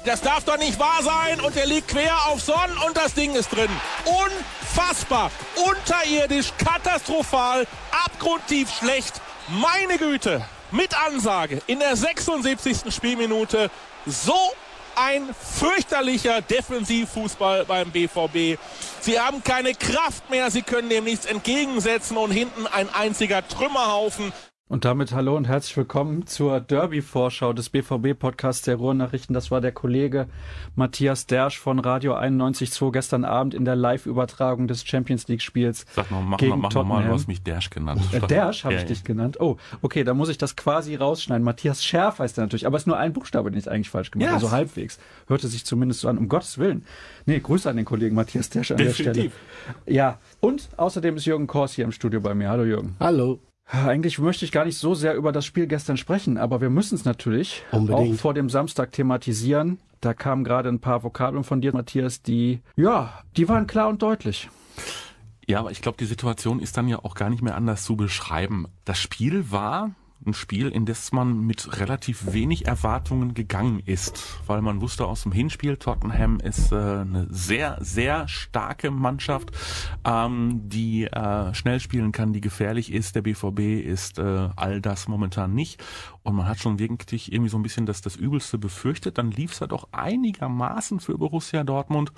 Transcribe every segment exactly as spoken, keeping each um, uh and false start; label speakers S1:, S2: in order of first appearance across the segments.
S1: das darf doch nicht wahr sein. Und er liegt quer auf Son und das Ding ist drin. Unfassbar, unterirdisch, katastrophal, abgrundtief schlecht. Meine Güte, mit Ansage in der sechsundsiebzigsten Spielminute. So ein fürchterlicher Defensivfußball beim B V B. Sie haben keine Kraft mehr, sie können dem nichts entgegensetzen und hinten ein einziger Trümmerhaufen.
S2: Und damit hallo und herzlich willkommen zur Derby-Vorschau des B V B-Podcasts der Ruhrnachrichten. Das war der Kollege Matthias Dersch von Radio einundneunzig Komma zwei gestern Abend in der Live-Übertragung des Champions-League-Spiels.
S3: Sag mal, mach
S2: gegen
S3: mal, mach
S2: Tottenham.
S3: mal, du hast mich Dersch genannt.
S2: Äh, Dersch habe ich dich genannt. Oh, okay, da muss ich das quasi rausschneiden. Matthias Scherf heißt er natürlich, aber es ist nur ein Buchstabe, den ich eigentlich falsch gemacht habe. Yes. Also halbwegs. Hörte sich zumindest so an, um Gottes Willen. Nee, Grüße an den Kollegen Matthias Dersch an
S3: Definitiv.
S2: der Stelle. Ja, und außerdem ist Jürgen Kors hier im Studio bei mir. Hallo Jürgen.
S4: Hallo.
S2: Eigentlich möchte ich gar nicht so sehr über das Spiel gestern sprechen, aber wir müssen es natürlich
S4: Unbedingt.
S2: auch vor dem Samstag thematisieren. Da kamen gerade ein paar Vokabeln von dir, Matthias, die, ja, die waren klar und deutlich.
S3: Ja, aber ich glaube, die Situation ist dann ja auch gar nicht mehr anders zu beschreiben. Das Spiel war ein Spiel, in das man mit relativ wenig Erwartungen gegangen ist, weil man wusste aus dem Hinspiel, Tottenham ist äh, eine sehr, sehr starke Mannschaft, ähm, die äh, schnell spielen kann, die gefährlich ist. Der B V B ist äh, all das momentan nicht und man hat schon wirklich irgendwie so ein bisschen das, das Übelste befürchtet. Dann lief es ja doch einigermaßen für Borussia Dortmund.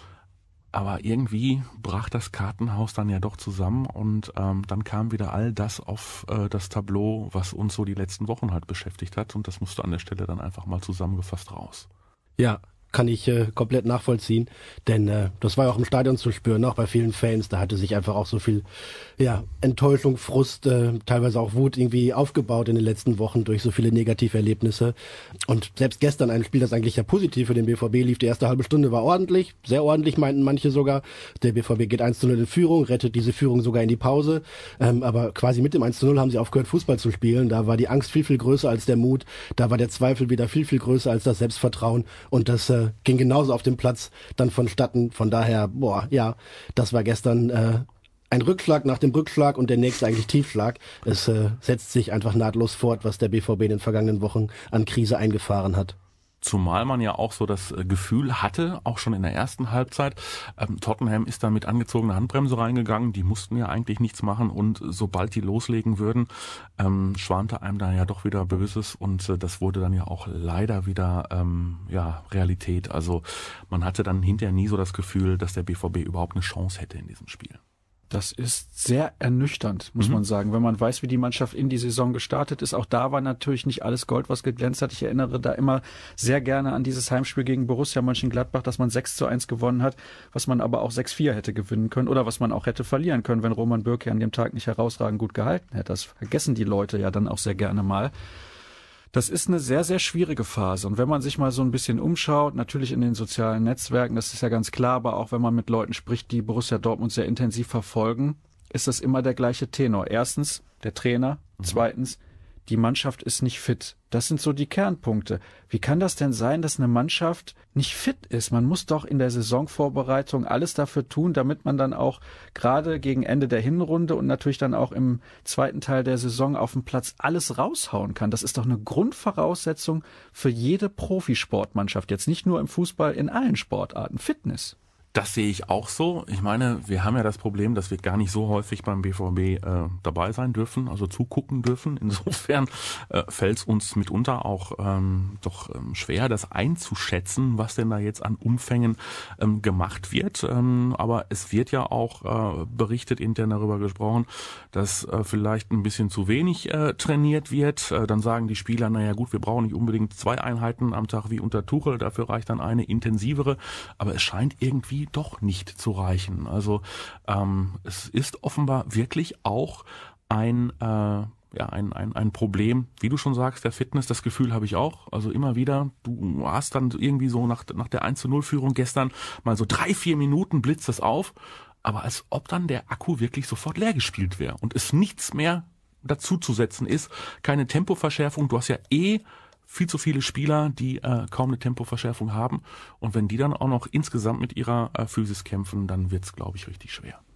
S3: Aber irgendwie brach das Kartenhaus dann ja doch zusammen und ähm, dann kam wieder all das auf äh, das Tableau, was uns so die letzten Wochen halt beschäftigt hat und das musste an der Stelle dann einfach mal zusammengefasst raus.
S4: Ja, kann ich äh, komplett nachvollziehen, denn äh, das war ja auch im Stadion zu spüren, auch bei vielen Fans, da hatte sich einfach auch so viel ja Enttäuschung, Frust, äh, teilweise auch Wut irgendwie aufgebaut in den letzten Wochen durch so viele Negativerlebnisse und selbst gestern ein Spiel, das eigentlich ja positiv für den B V B lief, die erste halbe Stunde war ordentlich, sehr ordentlich meinten manche sogar, der B V B geht eins zu null in Führung, rettet diese Führung sogar in die Pause, ähm, aber quasi mit dem eins zu null haben sie aufgehört Fußball zu spielen, da war die Angst viel, viel größer als der Mut, da war der Zweifel wieder viel, viel größer als das Selbstvertrauen und das äh, ging genauso auf dem Platz dann vonstatten. Von daher, boah, ja, das war gestern äh, ein Rückschlag nach dem Rückschlag und der nächste eigentlich Tiefschlag. Es äh, setzt sich einfach nahtlos fort, was der B V B in den vergangenen Wochen an Krise eingefahren hat.
S3: Zumal man ja auch so das Gefühl hatte, auch schon in der ersten Halbzeit, ähm, Tottenham ist da mit angezogener Handbremse reingegangen, die mussten ja eigentlich nichts machen und sobald die loslegen würden, ähm, schwante einem da ja doch wieder Böses und äh, das wurde dann ja auch leider wieder ähm, ja Realität. Also man hatte dann hinterher nie so das Gefühl, dass der B V B überhaupt eine Chance hätte in diesem Spiel.
S2: Das ist sehr ernüchternd, muss mhm. man sagen, wenn man weiß, wie die Mannschaft in die Saison gestartet ist. Auch da war natürlich nicht alles Gold, was geglänzt hat. Ich erinnere da immer sehr gerne an dieses Heimspiel gegen Borussia Mönchengladbach, dass man sechs zu eins gewonnen hat, was man aber auch sechs vier hätte gewinnen können oder was man auch hätte verlieren können, wenn Roman Bürki an dem Tag nicht herausragend gut gehalten hätte. Das vergessen die Leute ja dann auch sehr gerne mal. Das ist eine sehr, sehr schwierige Phase. Und wenn man sich mal so ein bisschen umschaut, natürlich in den sozialen Netzwerken, das ist ja ganz klar, aber auch wenn man mit Leuten spricht, die Borussia Dortmund sehr intensiv verfolgen, ist das immer der gleiche Tenor. Erstens, der Trainer. Mhm. Zweitens, die Mannschaft ist nicht fit. Das sind so die Kernpunkte. Wie kann das denn sein, dass eine Mannschaft nicht fit ist? Man muss doch in der Saisonvorbereitung alles dafür tun, damit man dann auch gerade gegen Ende der Hinrunde und natürlich dann auch im zweiten Teil der Saison auf dem Platz alles raushauen kann. Das ist doch eine Grundvoraussetzung für jede Profisportmannschaft. Jetzt nicht nur im Fußball, in allen Sportarten. Fitness.
S3: Das sehe ich auch so. Ich meine, wir haben ja das Problem, dass wir gar nicht so häufig beim B V B äh, dabei sein dürfen, also zugucken dürfen. Insofern äh, fällt es uns mitunter auch ähm, doch ähm, schwer, das einzuschätzen, was denn da jetzt an Umfängen ähm, gemacht wird. Ähm, aber es wird ja auch äh, berichtet, intern darüber gesprochen, dass äh, vielleicht ein bisschen zu wenig äh, trainiert wird. Äh, dann sagen die Spieler, naja gut, wir brauchen nicht unbedingt zwei Einheiten am Tag wie unter Tuchel, dafür reicht dann eine intensivere. Aber es scheint irgendwie doch nicht zu reichen. Also ähm, es ist offenbar wirklich auch ein äh, ja ein, ein ein Problem, wie du schon sagst, der Fitness. Das Gefühl habe ich auch. Also immer wieder, du hast dann irgendwie so nach nach der eins zu null Führung gestern mal so drei, vier Minuten blitzt es auf, aber als ob dann der Akku wirklich sofort leer gespielt wäre und es nichts mehr dazu zu setzen ist. Keine Tempoverschärfung. Du hast ja eh viel zu viele Spieler, die äh, kaum eine Tempoverschärfung haben. Und wenn die dann auch noch insgesamt mit ihrer äh, Physis kämpfen, dann wird's, glaube ich, richtig schwer.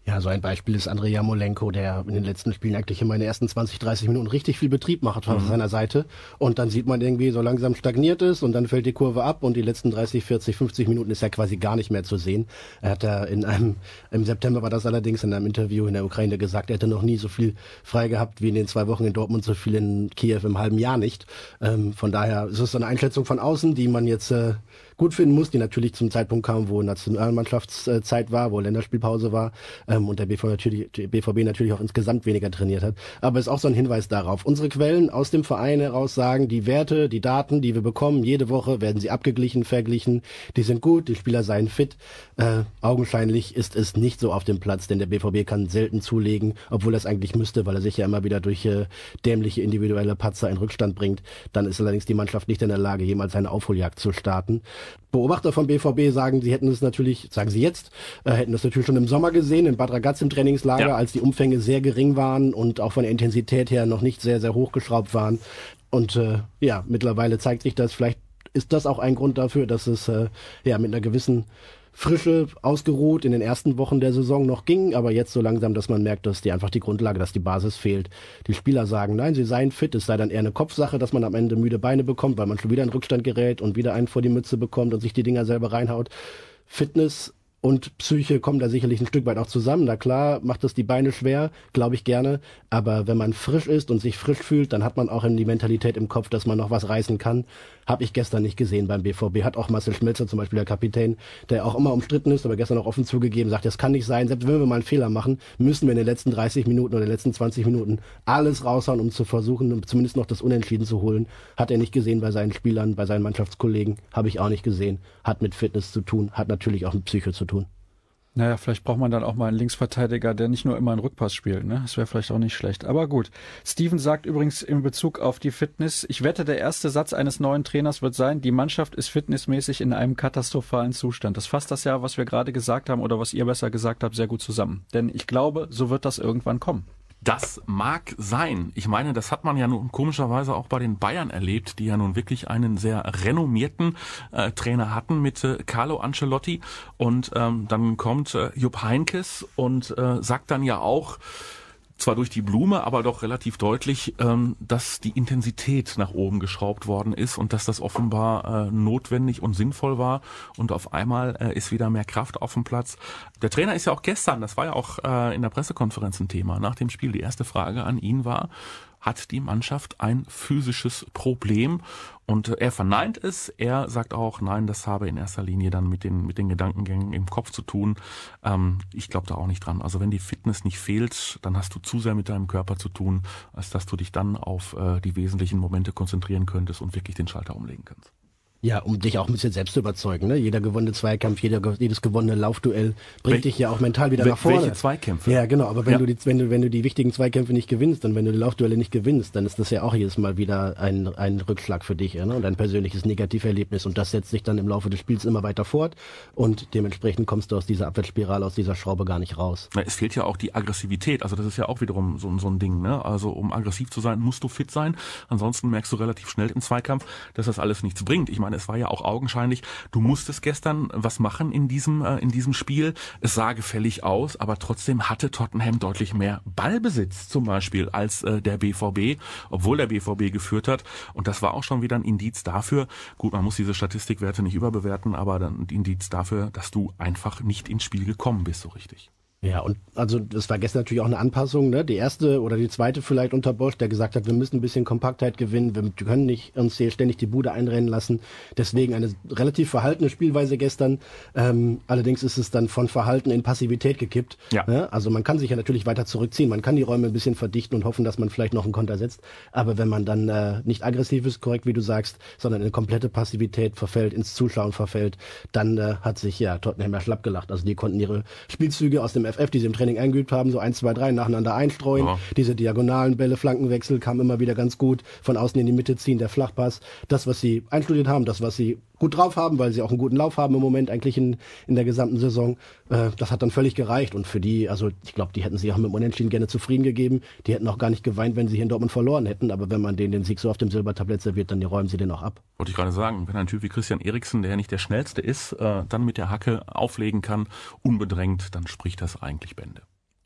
S4: Ja, so ein Beispiel ist Andrei Yarmolenko, der in den letzten Spielen eigentlich immer in den ersten zwanzig, dreißig Minuten richtig viel Betrieb macht auf mhm. seiner Seite. Und dann sieht man irgendwie, so langsam stagniert es und dann fällt die Kurve ab und die letzten dreißig, vierzig, fünfzig Minuten ist ja quasi gar nicht mehr zu sehen. Er hat ja in einem, im September war das allerdings in einem Interview in der Ukraine gesagt, er hätte noch nie so viel frei gehabt wie in den zwei Wochen in Dortmund, so viel in Kiew im halben Jahr nicht. Ähm, von daher ist es eine Einschätzung von außen, die man jetzt äh, gut finden muss, die natürlich zum Zeitpunkt kam, wo Nationalmannschaftszeit war, wo Länderspielpause war ähm, und der B V B, natürlich, der B V B natürlich auch insgesamt weniger trainiert hat. Aber es ist auch so ein Hinweis darauf. Unsere Quellen aus dem Verein heraus sagen, die Werte, die Daten, die wir bekommen, jede Woche werden sie abgeglichen, verglichen. Die sind gut, die Spieler seien fit. Äh, augenscheinlich ist es nicht so auf dem Platz, denn der B V B kann selten zulegen, obwohl er es eigentlich müsste, weil er sich ja immer wieder durch äh, dämliche individuelle Patzer in Rückstand bringt. Dann ist allerdings die Mannschaft nicht in der Lage, jemals eine Aufholjagd zu starten. Beobachter vom B V B sagen, sie hätten es natürlich, sagen sie jetzt, äh, hätten das natürlich schon im Sommer gesehen, in Bad Ragaz im Trainingslager, ja. als die Umfänge sehr gering waren und auch von der Intensität her noch nicht sehr, sehr hochgeschraubt waren. Und äh, ja, mittlerweile zeigt sich das, vielleicht ist das auch ein Grund dafür, dass es äh, ja mit einer gewissen Frische, ausgeruht in den ersten Wochen der Saison noch ging, aber jetzt so langsam, dass man merkt, dass die einfach die Grundlage, dass die Basis fehlt. Die Spieler sagen, nein, sie seien fit, es sei dann eher eine Kopfsache, dass man am Ende müde Beine bekommt, weil man schon wieder in Rückstand gerät und wieder einen vor die Mütze bekommt und sich die Dinger selber reinhaut. Fitness und Psyche kommen da sicherlich ein Stück weit auch zusammen. Na klar, macht das die Beine schwer, glaube ich gerne. Aber wenn man frisch ist und sich frisch fühlt, dann hat man auch die Mentalität im Kopf, dass man noch was reißen kann. Habe ich gestern nicht gesehen beim B V B. Hat auch Marcel Schmelzer, zum Beispiel der Kapitän, der auch immer umstritten ist, aber gestern auch offen zugegeben, sagt, das kann nicht sein. Selbst wenn wir mal einen Fehler machen, müssen wir in den letzten dreißig Minuten oder den letzten zwanzig Minuten alles raushauen, um zu versuchen, zumindest noch das Unentschieden zu holen. Hat er nicht gesehen bei seinen Spielern, bei seinen Mannschaftskollegen. Habe ich auch nicht gesehen. Hat mit Fitness zu tun, hat natürlich auch mit Psyche zu tun.
S2: Naja, vielleicht braucht man dann auch mal einen Linksverteidiger, der nicht nur immer einen Rückpass spielt, ne? Das wäre vielleicht auch nicht schlecht. Aber gut. Steven sagt übrigens in Bezug auf die Fitness, ich wette, der erste Satz eines neuen Trainers wird sein, die Mannschaft ist fitnessmäßig in einem katastrophalen Zustand. Das fasst das ja, was wir gerade gesagt haben oder was ihr besser gesagt habt, sehr gut zusammen. Denn ich glaube, so wird das irgendwann kommen.
S3: Das mag sein. Ich meine, das hat man ja nun komischerweise auch bei den Bayern erlebt, die ja nun wirklich einen sehr renommierten äh, Trainer hatten mit äh, Carlo Ancelotti. Und ähm, dann kommt äh, Jupp Heynckes und äh, sagt dann ja auch, zwar durch die Blume, aber doch relativ deutlich, ähm, dass die Intensität nach oben geschraubt worden ist und dass das offenbar äh, notwendig und sinnvoll war. Und auf einmal äh, ist wieder mehr Kraft auf dem Platz. Der Trainer ist ja auch gestern, das war ja auch äh, in der Pressekonferenz ein Thema, nach dem Spiel die erste Frage an ihn war, hat die Mannschaft ein physisches Problem? Und er verneint es. Er sagt auch, nein, das habe in erster Linie dann mit den mit den Gedankengängen im Kopf zu tun. Ähm, ich glaube da auch nicht dran. Also wenn die Fitness nicht fehlt, dann hast du zu sehr mit deinem Körper zu tun, als dass du dich dann auf äh, die wesentlichen Momente konzentrieren könntest und wirklich den Schalter umlegen kannst.
S4: Ja, um dich auch ein bisschen selbst zu überzeugen. Ne? Jeder gewonnene Zweikampf, jeder, jedes gewonnene Laufduell bringt Wel- dich ja auch mental wieder
S3: wel-
S4: nach vorne.
S3: Welche Zweikämpfe?
S4: Ja, genau. Aber wenn
S3: ja.
S4: du die, wenn du, wenn du die wichtigen Zweikämpfe nicht gewinnst und wenn du die Laufduelle nicht gewinnst, dann ist das ja auch jedes Mal wieder ein, ein Rückschlag für dich, ja, ne? Und ein persönliches Negativerlebnis. Und das setzt sich dann im Laufe des Spiels immer weiter fort. Und dementsprechend kommst du aus dieser Abwärtsspirale, aus dieser Schraube gar nicht raus.
S3: Na, es fehlt ja auch die Aggressivität. Also das ist ja auch wiederum so, so ein Ding. Ne? Also um aggressiv zu sein, musst du fit sein. Ansonsten merkst du relativ schnell im Zweikampf, dass das alles nichts bringt. Ich meine, es war ja auch augenscheinlich, du musstest gestern was machen in diesem äh, in diesem Spiel. Es sah gefällig aus, aber trotzdem hatte Tottenham deutlich mehr Ballbesitz zum Beispiel als äh, der B V B, obwohl der B V B geführt hat. Und das war auch schon wieder ein Indiz dafür, gut, man muss diese Statistikwerte nicht überbewerten, aber dann ein Indiz dafür, dass du einfach nicht ins Spiel gekommen bist so richtig.
S4: Ja, und also das war gestern natürlich auch eine Anpassung, ne? Die erste oder die zweite vielleicht unter Bosch, der gesagt hat, wir müssen ein bisschen Kompaktheit gewinnen, wir können nicht uns hier ständig die Bude einrennen lassen. Deswegen eine relativ verhaltene Spielweise gestern. Ähm, allerdings ist es dann von Verhalten in Passivität gekippt.
S3: Ja.
S4: Ne? Also man kann sich ja natürlich weiter zurückziehen, man kann die Räume ein bisschen verdichten und hoffen, dass man vielleicht noch einen Konter setzt. Aber wenn man dann äh, nicht aggressiv ist, korrekt wie du sagst, sondern in komplette Passivität verfällt, ins Zuschauen verfällt, dann äh, hat sich ja Tottenham ja schlapp gelacht. Also die konnten ihre Spielzüge aus dem F F, die sie im Training eingeübt haben, so eins, zwei, drei nacheinander einstreuen. Ja. Diese diagonalen Bälle, Flankenwechsel kamen immer wieder ganz gut. Von außen in die Mitte ziehen, der Flachpass. Das, was sie einstudiert haben, das, was sie gut drauf haben, weil sie auch einen guten Lauf haben im Moment eigentlich in, in der gesamten Saison. Äh, das hat dann völlig gereicht. Und für die, also ich glaube, die hätten sich auch mit dem Unentschieden gerne zufrieden gegeben. Die hätten auch gar nicht geweint, wenn sie hier in Dortmund verloren hätten. Aber wenn man denen den Sieg so auf dem Silbertablett serviert, dann räumen sie den auch ab.
S3: Wollte ich gerade sagen, wenn ein Typ wie Christian Eriksen, der ja nicht der Schnellste ist, äh, dann mit der Hacke auflegen kann, unbedrängt, dann spricht das eigentlich Bände.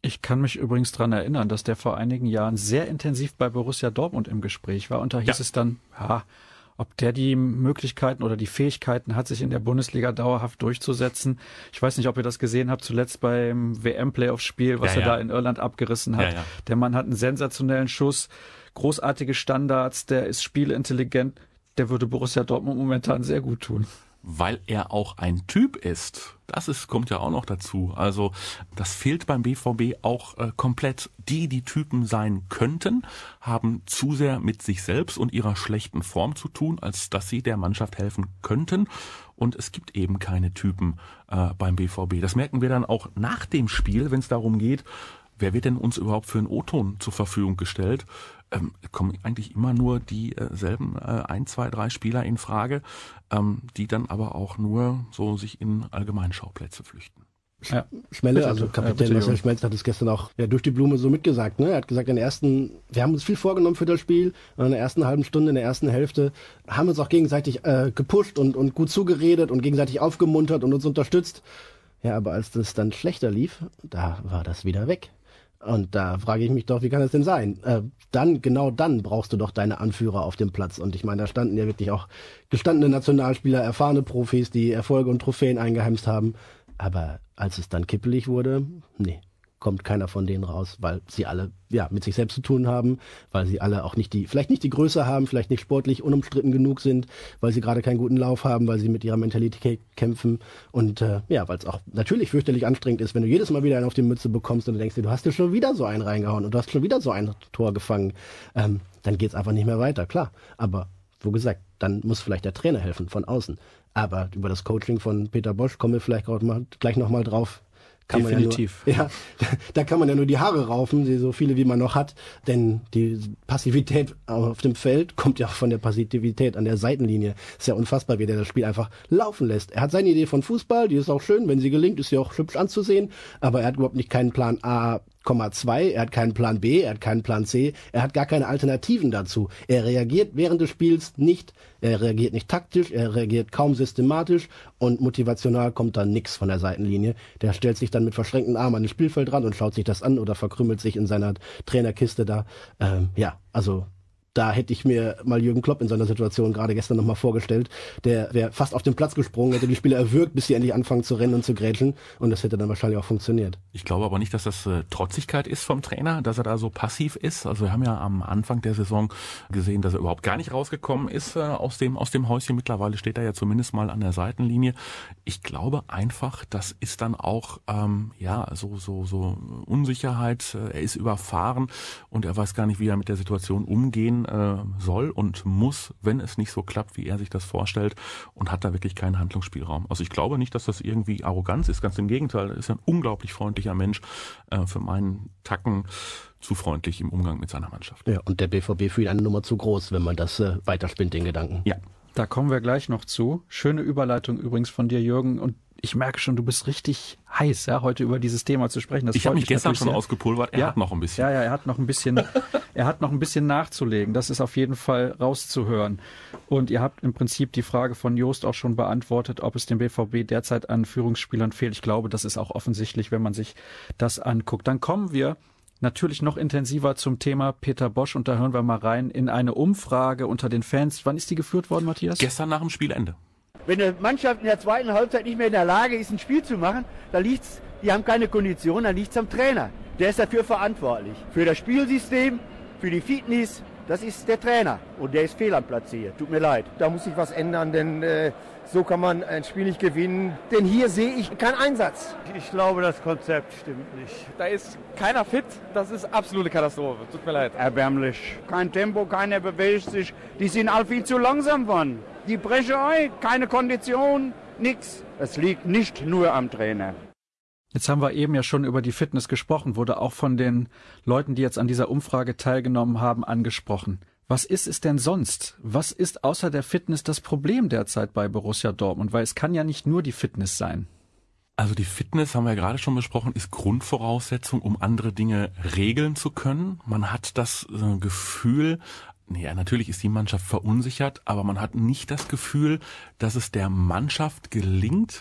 S2: Ich kann mich übrigens dran erinnern, dass der vor einigen Jahren sehr intensiv bei Borussia Dortmund im Gespräch war und da hieß ja. es dann, ja, ob der die Möglichkeiten oder die Fähigkeiten hat, sich in der Bundesliga dauerhaft durchzusetzen. Ich weiß nicht, ob ihr das gesehen habt, zuletzt beim W M-Playoff-Spiel, was ja, er ja. da in Irland abgerissen hat. Ja, ja. Der Mann hat einen sensationellen Schuss, großartige Standards, der ist spielintelligent, der würde Borussia Dortmund momentan sehr gut tun.
S3: Weil er auch ein Typ ist. Das ist, kommt ja auch noch dazu. Also das fehlt beim B V B auch äh, komplett. Die, die Typen sein könnten, haben zu sehr mit sich selbst und ihrer schlechten Form zu tun, als dass sie der Mannschaft helfen könnten. Und es gibt eben keine Typen äh, beim B V B. Das merken wir dann auch nach dem Spiel, wenn es darum geht, wer wird denn uns überhaupt für einen O-Ton zur Verfügung gestellt? Ähm, kommen eigentlich immer nur dieselben äh, ein, zwei, drei Spieler in Frage, ähm, die dann aber auch nur so sich in Allgemeinschauplätze flüchten.
S4: Ja. Schmelle, also Kapitän Marcel Schmelz hat es gestern auch ja, durch die Blume so mitgesagt. Ne? Er hat gesagt, in der ersten, wir haben uns viel vorgenommen für das Spiel. In der ersten halben Stunde, in der ersten Hälfte haben wir uns auch gegenseitig äh, gepusht und, und gut zugeredet und gegenseitig aufgemuntert und uns unterstützt. Ja, aber als das dann schlechter lief, da war das wieder weg. Und da frage ich mich doch, wie kann das denn sein? Äh, dann, genau dann brauchst du doch deine Anführer auf dem Platz. Und ich meine, da standen ja wirklich auch gestandene Nationalspieler, erfahrene Profis, die Erfolge und Trophäen eingeheimst haben. Aber als es dann kippelig wurde, nee, kommt keiner von denen raus, weil sie alle ja mit sich selbst zu tun haben, weil sie alle auch nicht die, vielleicht nicht die Größe haben, vielleicht nicht sportlich unumstritten genug sind, weil sie gerade keinen guten Lauf haben, weil sie mit ihrer Mentalität kämpfen und äh, ja, weil es auch natürlich fürchterlich anstrengend ist, wenn du jedes Mal wieder einen auf die Mütze bekommst und du denkst dir, du hast dir schon wieder so einen reingehauen und du hast schon wieder so ein Tor gefangen, ähm, dann geht's einfach nicht mehr weiter, klar. Aber wo gesagt, dann muss vielleicht der Trainer helfen von außen. Aber über das Coaching von Peter Bosz kommen wir vielleicht mal, gleich nochmal drauf. Kann
S2: Definitiv.
S4: Man ja, nur, ja, da kann man ja nur die Haare raufen, so viele wie man noch hat, denn die Passivität auf dem Feld kommt ja auch von der Passivität an der Seitenlinie. Ist ja unfassbar, wie der das Spiel einfach laufen lässt. Er hat seine Idee von Fußball, die ist auch schön, wenn sie gelingt, ist sie auch hübsch anzusehen, aber er hat überhaupt nicht keinen Plan A, zwei, er hat keinen Plan B, er hat keinen Plan C, er hat gar keine Alternativen dazu. Er reagiert während des Spiels nicht, er reagiert nicht taktisch, er reagiert kaum systematisch und motivational kommt dann nix von der Seitenlinie. Der stellt sich dann mit verschränkten Armen an das Spielfeld ran und schaut sich das an oder verkrümmelt sich in seiner Trainerkiste da. Ähm, ja, also da hätte ich mir mal Jürgen Klopp in seiner Situation gerade gestern nochmal vorgestellt. Der wäre fast auf den Platz gesprungen, hätte die Spieler erwürgt, bis sie endlich anfangen zu rennen und zu grätschen. Und das hätte dann wahrscheinlich auch funktioniert.
S3: Ich glaube aber nicht, dass das äh, Trotzigkeit ist vom Trainer, dass er da so passiv ist. Also wir haben ja am Anfang der Saison gesehen, dass er überhaupt gar nicht rausgekommen ist äh, aus dem aus dem Häuschen. Mittlerweile steht er ja zumindest mal an der Seitenlinie. Ich glaube einfach, das ist dann auch ähm, ja so so so Unsicherheit. Er ist überfahren und er weiß gar nicht, wie er mit der Situation umgehen soll und muss, wenn es nicht so klappt, wie er sich das vorstellt, und hat da wirklich keinen Handlungsspielraum. Also ich glaube nicht, dass das irgendwie Arroganz ist, ganz im Gegenteil, er ist ein unglaublich freundlicher Mensch, äh, für meinen Tacken zu freundlich im Umgang mit seiner Mannschaft.
S4: Ja, und der B V B für ihn eine Nummer zu groß, wenn man das äh, weiterspinnt, den Gedanken.
S2: Ja. Da kommen wir gleich noch zu. Schöne Überleitung übrigens von dir, Jürgen, und ich merke schon, du bist richtig heiß, ja, heute über dieses Thema zu sprechen. Das
S3: ich habe mich gestern schon sehr ausgepulvert. Er ja, hat noch ein bisschen.
S2: Ja, ja, er hat noch ein bisschen, er hat noch ein bisschen nachzulegen. Das ist auf jeden Fall rauszuhören. Und ihr habt im Prinzip die Frage von Jost auch schon beantwortet, ob es dem B V B derzeit an Führungsspielern fehlt. Ich glaube, das ist auch offensichtlich, wenn man sich das anguckt. Dann kommen wir natürlich noch intensiver zum Thema Peter Bosz und da hören wir mal rein in eine Umfrage unter den Fans. Wann ist die geführt worden, Matthias?
S3: Gestern nach dem Spielende.
S5: Wenn eine Mannschaft in der zweiten Halbzeit nicht mehr in der Lage ist, ein Spiel zu machen, dann liegt's, die haben keine Kondition, dann liegt's am Trainer. Der ist dafür verantwortlich. Für das Spielsystem, für die Fitness, das ist der Trainer. Und der ist fehl am Platz hier. Tut mir leid.
S6: Da muss sich was ändern, denn äh, so kann man ein Spiel nicht gewinnen. Denn hier sehe ich keinen Einsatz.
S7: Ich glaube, das Konzept stimmt nicht. Da ist keiner fit. Das ist absolute Katastrophe. Tut mir leid. Erbärmlich. Kein Tempo, keiner bewegt sich. Die sind all viel zu langsam geworden. Die Brecherei, keine Kondition, nix. Es liegt nicht nur am Trainer.
S2: Jetzt haben wir eben ja schon über die Fitness gesprochen, wurde auch von den Leuten, die jetzt an dieser Umfrage teilgenommen haben, angesprochen. Was ist es denn sonst? Was ist außer der Fitness das Problem derzeit bei Borussia Dortmund? Weil es kann ja nicht nur die Fitness sein.
S3: Also die Fitness, haben wir ja gerade schon besprochen, ist Grundvoraussetzung, um andere Dinge regeln zu können. Man hat das äh, Gefühl, ja, natürlich ist die Mannschaft verunsichert, aber man hat nicht das Gefühl, dass es der Mannschaft gelingt,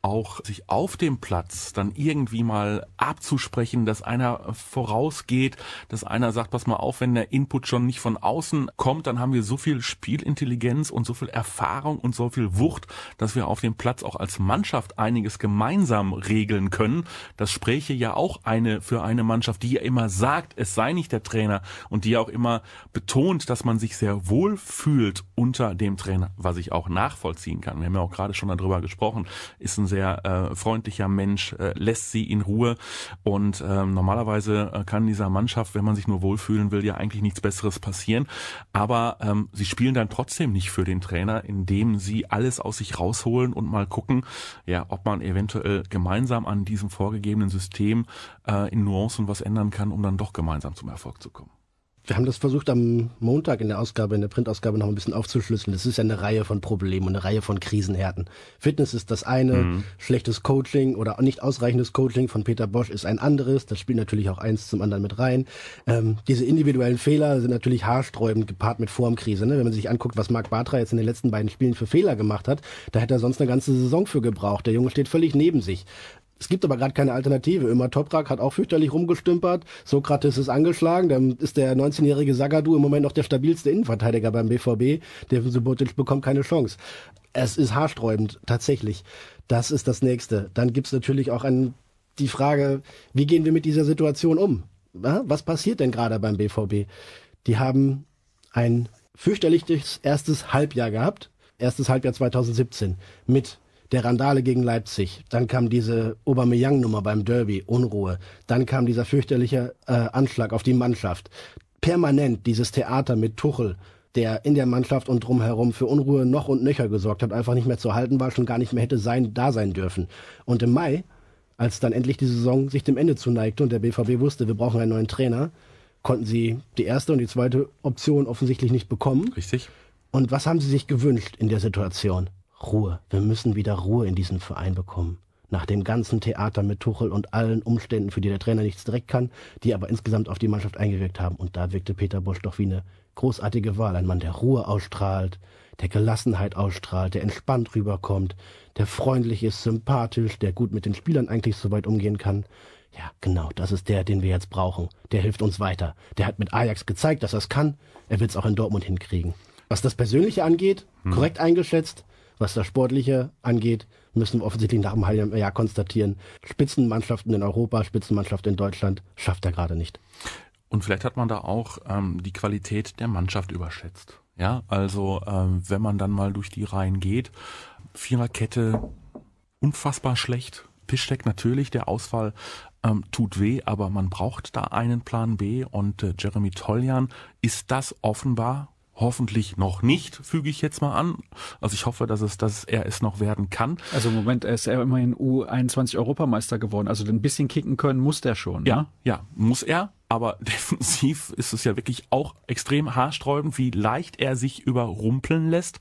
S3: auch sich auf dem Platz dann irgendwie mal abzusprechen, dass einer vorausgeht, dass einer sagt, pass mal auf, wenn der Input schon nicht von außen kommt, dann haben wir so viel Spielintelligenz und so viel Erfahrung und so viel Wucht, dass wir auf dem Platz auch als Mannschaft einiges gemeinsam regeln können. Das spräche ja auch eine für eine Mannschaft, die ja immer sagt, es sei nicht der Trainer und die ja auch immer betont, dass man sich sehr wohl fühlt unter dem Trainer, was ich auch nachvollziehen kann. Wir haben ja auch gerade schon darüber gesprochen, ist ein sehr äh, freundlicher Mensch, äh, lässt sie in Ruhe und äh, normalerweise äh, kann dieser Mannschaft, wenn man sich nur wohlfühlen will, ja eigentlich nichts Besseres passieren, aber ähm, sie spielen dann trotzdem nicht für den Trainer, indem sie alles aus sich rausholen und mal gucken, ja, ob man eventuell gemeinsam an diesem vorgegebenen System äh, in Nuancen was ändern kann, um dann doch gemeinsam zum Erfolg zu kommen.
S4: Wir haben das versucht am Montag in der Ausgabe, in der Printausgabe noch ein bisschen aufzuschlüsseln. Das ist ja eine Reihe von Problemen und eine Reihe von Krisenhärten. Fitness ist das eine, mhm. schlechtes Coaching oder nicht ausreichendes Coaching von Peter Bosz ist ein anderes. Das spielt natürlich auch eins zum anderen mit rein. Ähm, diese individuellen Fehler sind natürlich haarsträubend gepaart mit Formkrise. Ne? Wenn man sich anguckt, was Marc Bartra jetzt in den letzten beiden Spielen für Fehler gemacht hat, da hätte er sonst eine ganze Saison für gebraucht. Der Junge steht völlig neben sich. Es gibt aber gerade keine Alternative. Ömer Toprak hat auch fürchterlich rumgestümpert. Sokrates ist angeschlagen. Dann ist der neunzehnjährige Zagadou im Moment noch der stabilste Innenverteidiger beim B V B. Der Subotic bekommt keine Chance. Es ist haarsträubend, tatsächlich. Das ist das Nächste. Dann gibt's natürlich auch ein, die Frage, wie gehen wir mit dieser Situation um? Was passiert denn gerade beim B V B? Die haben ein fürchterliches erstes Halbjahr gehabt. Erstes Halbjahr zweitausendsiebzehn mit der Randale gegen Leipzig, dann kam diese Aubameyang-Nummer beim Derby, Unruhe, dann kam dieser fürchterliche äh, Anschlag auf die Mannschaft. Permanent dieses Theater mit Tuchel, der in der Mannschaft und drumherum für Unruhe noch und nöcher gesorgt hat, einfach nicht mehr zu halten war, schon gar nicht mehr hätte sein, da sein dürfen. Und im Mai, als dann endlich die Saison sich dem Ende zuneigte und der B V B wusste, wir brauchen einen neuen Trainer, konnten sie die erste und die zweite Option offensichtlich nicht bekommen.
S3: Richtig.
S4: Und was haben sie sich gewünscht in der Situation? Ruhe. Wir müssen wieder Ruhe in diesen Verein bekommen. Nach dem ganzen Theater mit Tuchel und allen Umständen, für die der Trainer nichts direkt kann, die aber insgesamt auf die Mannschaft eingewirkt haben. Und da wirkte Peter Bosz doch wie eine großartige Wahl. Ein Mann, der Ruhe ausstrahlt, der Gelassenheit ausstrahlt, der entspannt rüberkommt, der freundlich ist, sympathisch, der gut mit den Spielern eigentlich so weit umgehen kann. Ja, genau, das ist der, den wir jetzt brauchen. Der hilft uns weiter. Der hat mit Ajax gezeigt, dass er es kann. Er wird es auch in Dortmund hinkriegen. Was das Persönliche angeht, hm. korrekt eingeschätzt. Was das Sportliche angeht, müssen wir offensichtlich nach einem halben Jahr konstatieren, Spitzenmannschaften in Europa, Spitzenmannschaft in Deutschland schafft er gerade nicht.
S3: Und vielleicht hat man da auch ähm, die Qualität der Mannschaft überschätzt. Ja, also ähm, wenn man dann mal durch die Reihen geht, Viererkette unfassbar schlecht. Piszczek natürlich, der Ausfall ähm, tut weh, aber man braucht da einen Plan B und äh, Jeremy Toljan ist das offenbar. Hoffentlich noch nicht, füge ich jetzt mal an. Also ich hoffe, dass es, dass er es noch werden kann.
S2: Also im Moment ist er immerhin U einundzwanzig Europameister geworden. Also ein bisschen kicken können muss der schon.
S3: Ja,
S2: ne?
S3: ja, muss er. Aber defensiv ist es ja wirklich auch extrem haarsträubend, wie leicht er sich überrumpeln lässt.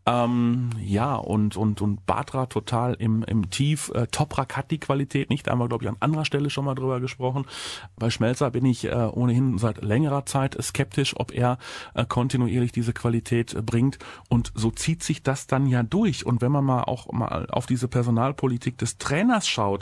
S3: Ähm, ja, und und und Bartra total im im Tief. Äh, Toprak hat die Qualität nicht. Da haben wir, glaube ich, an anderer Stelle schon mal drüber gesprochen. Bei Schmelzer bin ich äh, ohnehin seit längerer Zeit skeptisch, ob er äh, kontinuierlich diese Qualität äh, bringt. Und so zieht sich das dann ja durch. Und wenn man mal auch mal auf diese Personalpolitik des Trainers schaut,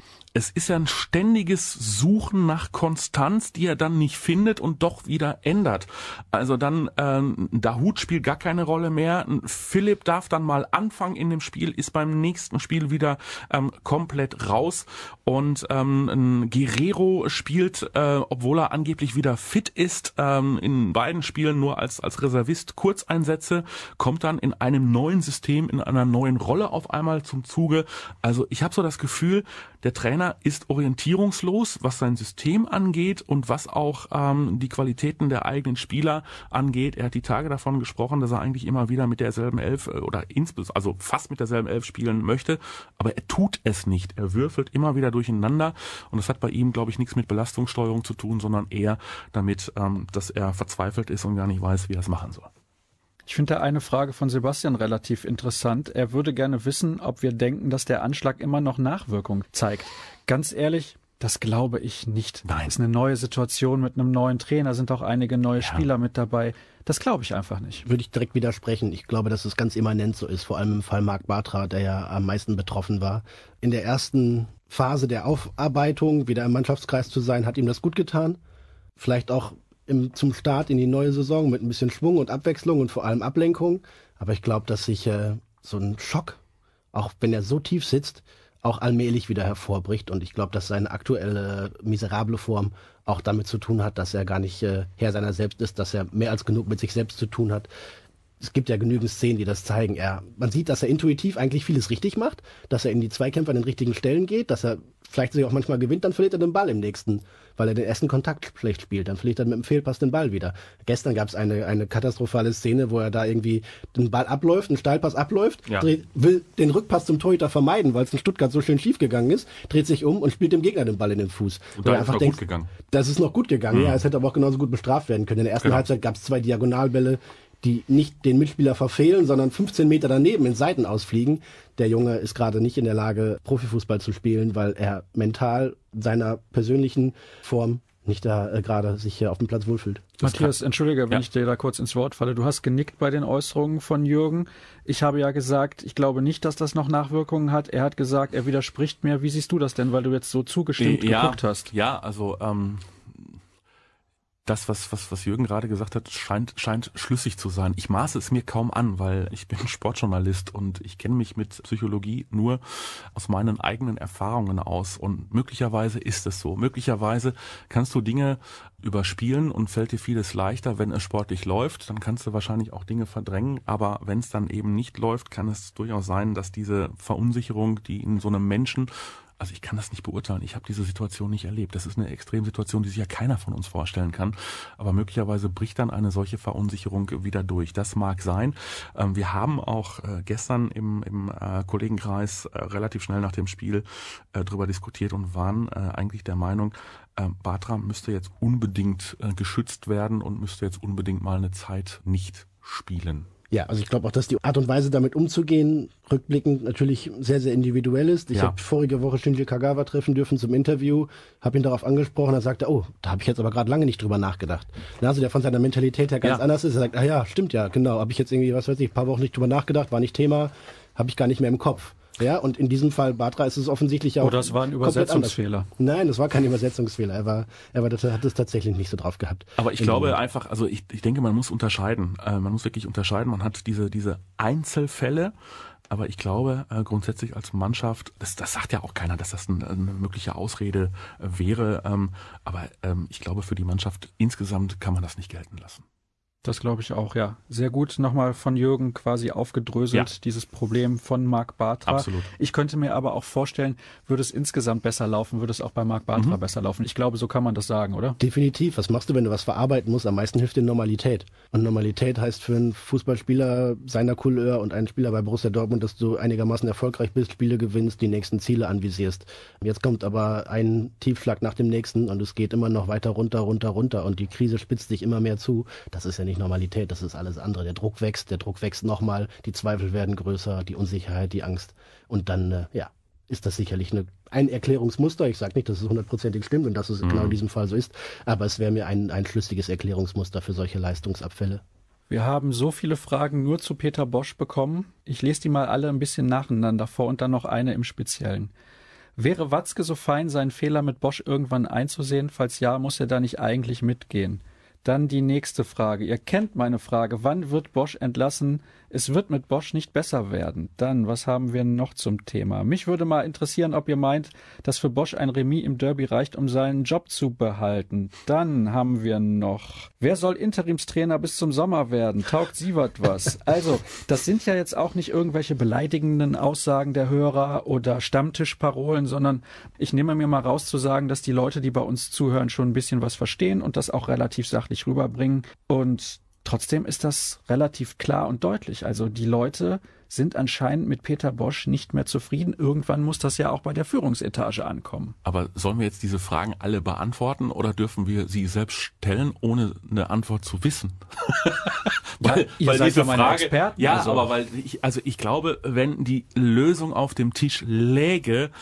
S3: es ist ja ein ständiges Suchen nach Konstanz, die er dann nicht findet und doch wieder ändert. Also dann, ähm, Dahoud spielt gar keine Rolle mehr. Philipp darf dann mal anfangen in dem Spiel, ist beim nächsten Spiel wieder ähm, komplett raus. Und ähm, ein Guerrero spielt, äh, obwohl er angeblich wieder fit ist, ähm, in beiden Spielen nur als als Reservist Kurzeinsätze, kommt dann in einem neuen System, in einer neuen Rolle auf einmal zum Zuge. Also ich habe so das Gefühl, der Trainer ist orientierungslos, was sein System angeht und was auch ähm, die Qualitäten der eigenen Spieler angeht. Er hat die Tage davon gesprochen, dass er eigentlich immer wieder mit derselben Elf oder insbesondere also fast mit derselben Elf spielen möchte, aber er tut es nicht. Er würfelt immer wieder durcheinander und das hat bei ihm, glaube ich, nichts mit Belastungssteuerung zu tun, sondern eher damit, ähm, dass er verzweifelt ist und gar nicht weiß, wie er es machen soll.
S2: Ich finde da eine Frage von Sebastian relativ interessant. Er würde gerne wissen, ob wir denken, dass der Anschlag immer noch Nachwirkung zeigt. Ganz ehrlich, Das glaube ich nicht.
S3: Nein.
S2: Das ist eine neue Situation mit einem neuen Trainer, sind auch einige neue
S3: ja.
S2: Spieler mit dabei. Das glaube ich einfach nicht.
S4: Würde ich direkt widersprechen. Ich glaube, dass es ganz immanent so ist, vor allem im Fall Marc Bartra, der ja am meisten betroffen war. In der ersten Phase der Aufarbeitung, wieder im Mannschaftskreis zu sein, hat ihm das gut getan. Vielleicht auch im, zum Start in die neue Saison mit ein bisschen Schwung und Abwechslung und vor allem Ablenkung. Aber ich glaube, dass sich äh, so ein Schock, auch wenn er so tief sitzt, auch allmählich wieder hervorbricht. Und ich glaube, dass seine aktuelle miserable Form auch damit zu tun hat, dass er gar nicht äh, Herr seiner selbst ist, dass er mehr als genug mit sich selbst zu tun hat. Es gibt ja genügend Szenen, die das zeigen. Er, man sieht, dass er intuitiv eigentlich vieles richtig macht, dass er in die Zweikämpfe an den richtigen Stellen geht, dass er vielleicht sich auch manchmal gewinnt, dann verliert er den Ball im nächsten, weil er den ersten Kontakt schlecht spielt. Dann verliert er mit dem Fehlpass den Ball wieder. Gestern gab es eine, eine katastrophale Szene, wo er da irgendwie den Ball abläuft, einen Steilpass abläuft,
S3: ja.
S4: dreht, will den Rückpass zum Torhüter vermeiden, weil es in Stuttgart so schön schief gegangen ist, dreht sich um und spielt dem Gegner den Ball in den Fuß.
S3: Und da ist es noch gut gegangen.
S4: Das ist noch gut gegangen, mhm. ja. Es hätte aber auch genauso gut bestraft werden können. In der ersten genau. Halbzeit gab es zwei Diagonalbälle, die nicht den Mitspieler verfehlen, sondern fünfzehn Meter daneben in Seiten ausfliegen. Der Junge ist gerade nicht in der Lage, Profifußball zu spielen, weil er mental seiner persönlichen Form nicht da äh, gerade sich hier auf dem Platz wohlfühlt.
S2: Matthias, entschuldige, wenn ja. ich dir da kurz ins Wort falle. Du hast genickt bei den Äußerungen von Jürgen. Ich habe ja gesagt, ich glaube nicht, dass das noch Nachwirkungen hat. Er hat gesagt, er widerspricht mir. Wie siehst du das denn, weil du jetzt so zugestimmt
S3: ja,
S2: geguckt hast?
S3: Ja, also ähm das, was, was, was Jürgen gerade gesagt hat, scheint, scheint schlüssig zu sein. Ich maße es mir kaum an, weil ich bin Sportjournalist und ich kenne mich mit Psychologie nur aus meinen eigenen Erfahrungen aus. Und möglicherweise ist es so. Möglicherweise kannst du Dinge überspielen und fällt dir vieles leichter, wenn es sportlich läuft. Dann kannst du wahrscheinlich auch Dinge verdrängen. Aber wenn es dann eben nicht läuft, kann es durchaus sein, dass diese Verunsicherung, die in so einem Menschen, also ich kann das nicht beurteilen, ich habe diese Situation nicht erlebt. Das ist eine Extremsituation, die sich ja keiner von uns vorstellen kann. Aber möglicherweise bricht dann eine solche Verunsicherung wieder durch. Das mag sein. Wir haben auch gestern im, im Kollegenkreis relativ schnell nach dem Spiel darüber diskutiert und waren eigentlich der Meinung, Bartra müsste jetzt unbedingt geschützt werden und müsste jetzt unbedingt mal eine Zeit nicht spielen.
S4: Ja, also ich glaube auch, dass die Art und Weise, damit umzugehen, rückblickend natürlich sehr, sehr individuell ist. Ich ja. habe vorige Woche Shinji Kagawa treffen dürfen zum Interview, habe ihn darauf angesprochen, er sagte, oh, da habe ich jetzt aber gerade lange nicht drüber nachgedacht. Also der von seiner Mentalität her ganz ja. anders ist. Er sagt, ah ja, stimmt ja, genau, habe ich jetzt irgendwie, was weiß ich, ein paar Wochen nicht drüber nachgedacht, war nicht Thema, habe ich gar nicht mehr im Kopf. Ja, und in diesem Fall Bartra ist es offensichtlich auch.
S2: Oder es war ein Übersetzungsfehler.
S4: Nein, das war kein Übersetzungsfehler. Er war, er war, das hat es tatsächlich nicht so drauf gehabt.
S3: Aber ich glaube Moment. einfach, also ich, ich denke, man muss unterscheiden. Äh, man muss wirklich unterscheiden. Man hat diese, diese Einzelfälle. Aber ich glaube, äh, grundsätzlich als Mannschaft, das, das sagt ja auch keiner, dass das ein, eine mögliche Ausrede äh, wäre. Ähm, aber ähm, ich glaube, für die Mannschaft insgesamt kann man das nicht gelten lassen.
S2: Das glaube ich auch, ja. Sehr gut nochmal von Jürgen quasi aufgedröselt, ja. dieses Problem von Marc Bartra.
S3: Absolut.
S2: Ich könnte mir aber auch vorstellen, würde es insgesamt besser laufen, würde es auch bei Marc Bartra mhm. besser laufen. Ich glaube, so kann man das sagen, oder?
S4: Definitiv. Was machst du, wenn du was verarbeiten musst? Am meisten hilft dir Normalität. Und Normalität heißt für einen Fußballspieler seiner Couleur und einen Spieler bei Borussia Dortmund, dass du einigermaßen erfolgreich bist, Spiele gewinnst, die nächsten Ziele anvisierst. Jetzt kommt aber ein Tiefschlag nach dem nächsten und es geht immer noch weiter runter, runter, runter und die Krise spitzt sich immer mehr zu. Das ist ja nicht Normalität, das ist alles andere. Der Druck wächst, der Druck wächst nochmal, die Zweifel werden größer, die Unsicherheit, die Angst. Und dann, äh, ja, ist das sicherlich eine, ein Erklärungsmuster. Ich sage nicht, dass es hundertprozentig stimmt und dass es mhm. genau in diesem Fall so ist, aber es wäre mir ein, ein schlüssiges Erklärungsmuster für solche Leistungsabfälle.
S2: Wir haben so viele Fragen nur zu Peter Bosz bekommen. Ich lese die mal alle ein bisschen nacheinander vor und dann noch eine im Speziellen. Wäre Watzke so fein, seinen Fehler mit Bosz irgendwann einzusehen? Falls ja, muss er da nicht eigentlich mitgehen? Dann die nächste Frage. Ihr kennt meine Frage. Wann wird Bosz entlassen? Es wird mit Bosz nicht besser werden. Dann, was haben wir noch zum Thema? Mich würde mal interessieren, ob ihr meint, dass für Bosz ein Remis im Derby reicht, um seinen Job zu behalten. Dann haben wir noch, wer soll Interimstrainer bis zum Sommer werden? Taugt Sievert was? Also, das sind ja jetzt auch nicht irgendwelche beleidigenden Aussagen der Hörer oder Stammtischparolen, sondern ich nehme mir mal raus zu sagen, dass die Leute, die bei uns zuhören, schon ein bisschen was verstehen und das auch relativ sachlich rüberbringen. Und trotzdem ist das relativ klar und deutlich. Also die Leute sind anscheinend mit Peter Bosz nicht mehr zufrieden. Irgendwann muss das ja auch bei der Führungsetage ankommen.
S3: Aber sollen wir jetzt diese Fragen alle beantworten oder dürfen wir sie selbst stellen, ohne eine Antwort zu wissen? weil,
S2: ja, ihr
S3: weil
S2: seid
S3: diese
S2: ja meine
S3: Frage,
S2: Experten.
S3: ja,
S2: also.
S3: aber weil ich, also ich glaube, wenn die Lösung auf dem Tisch läge,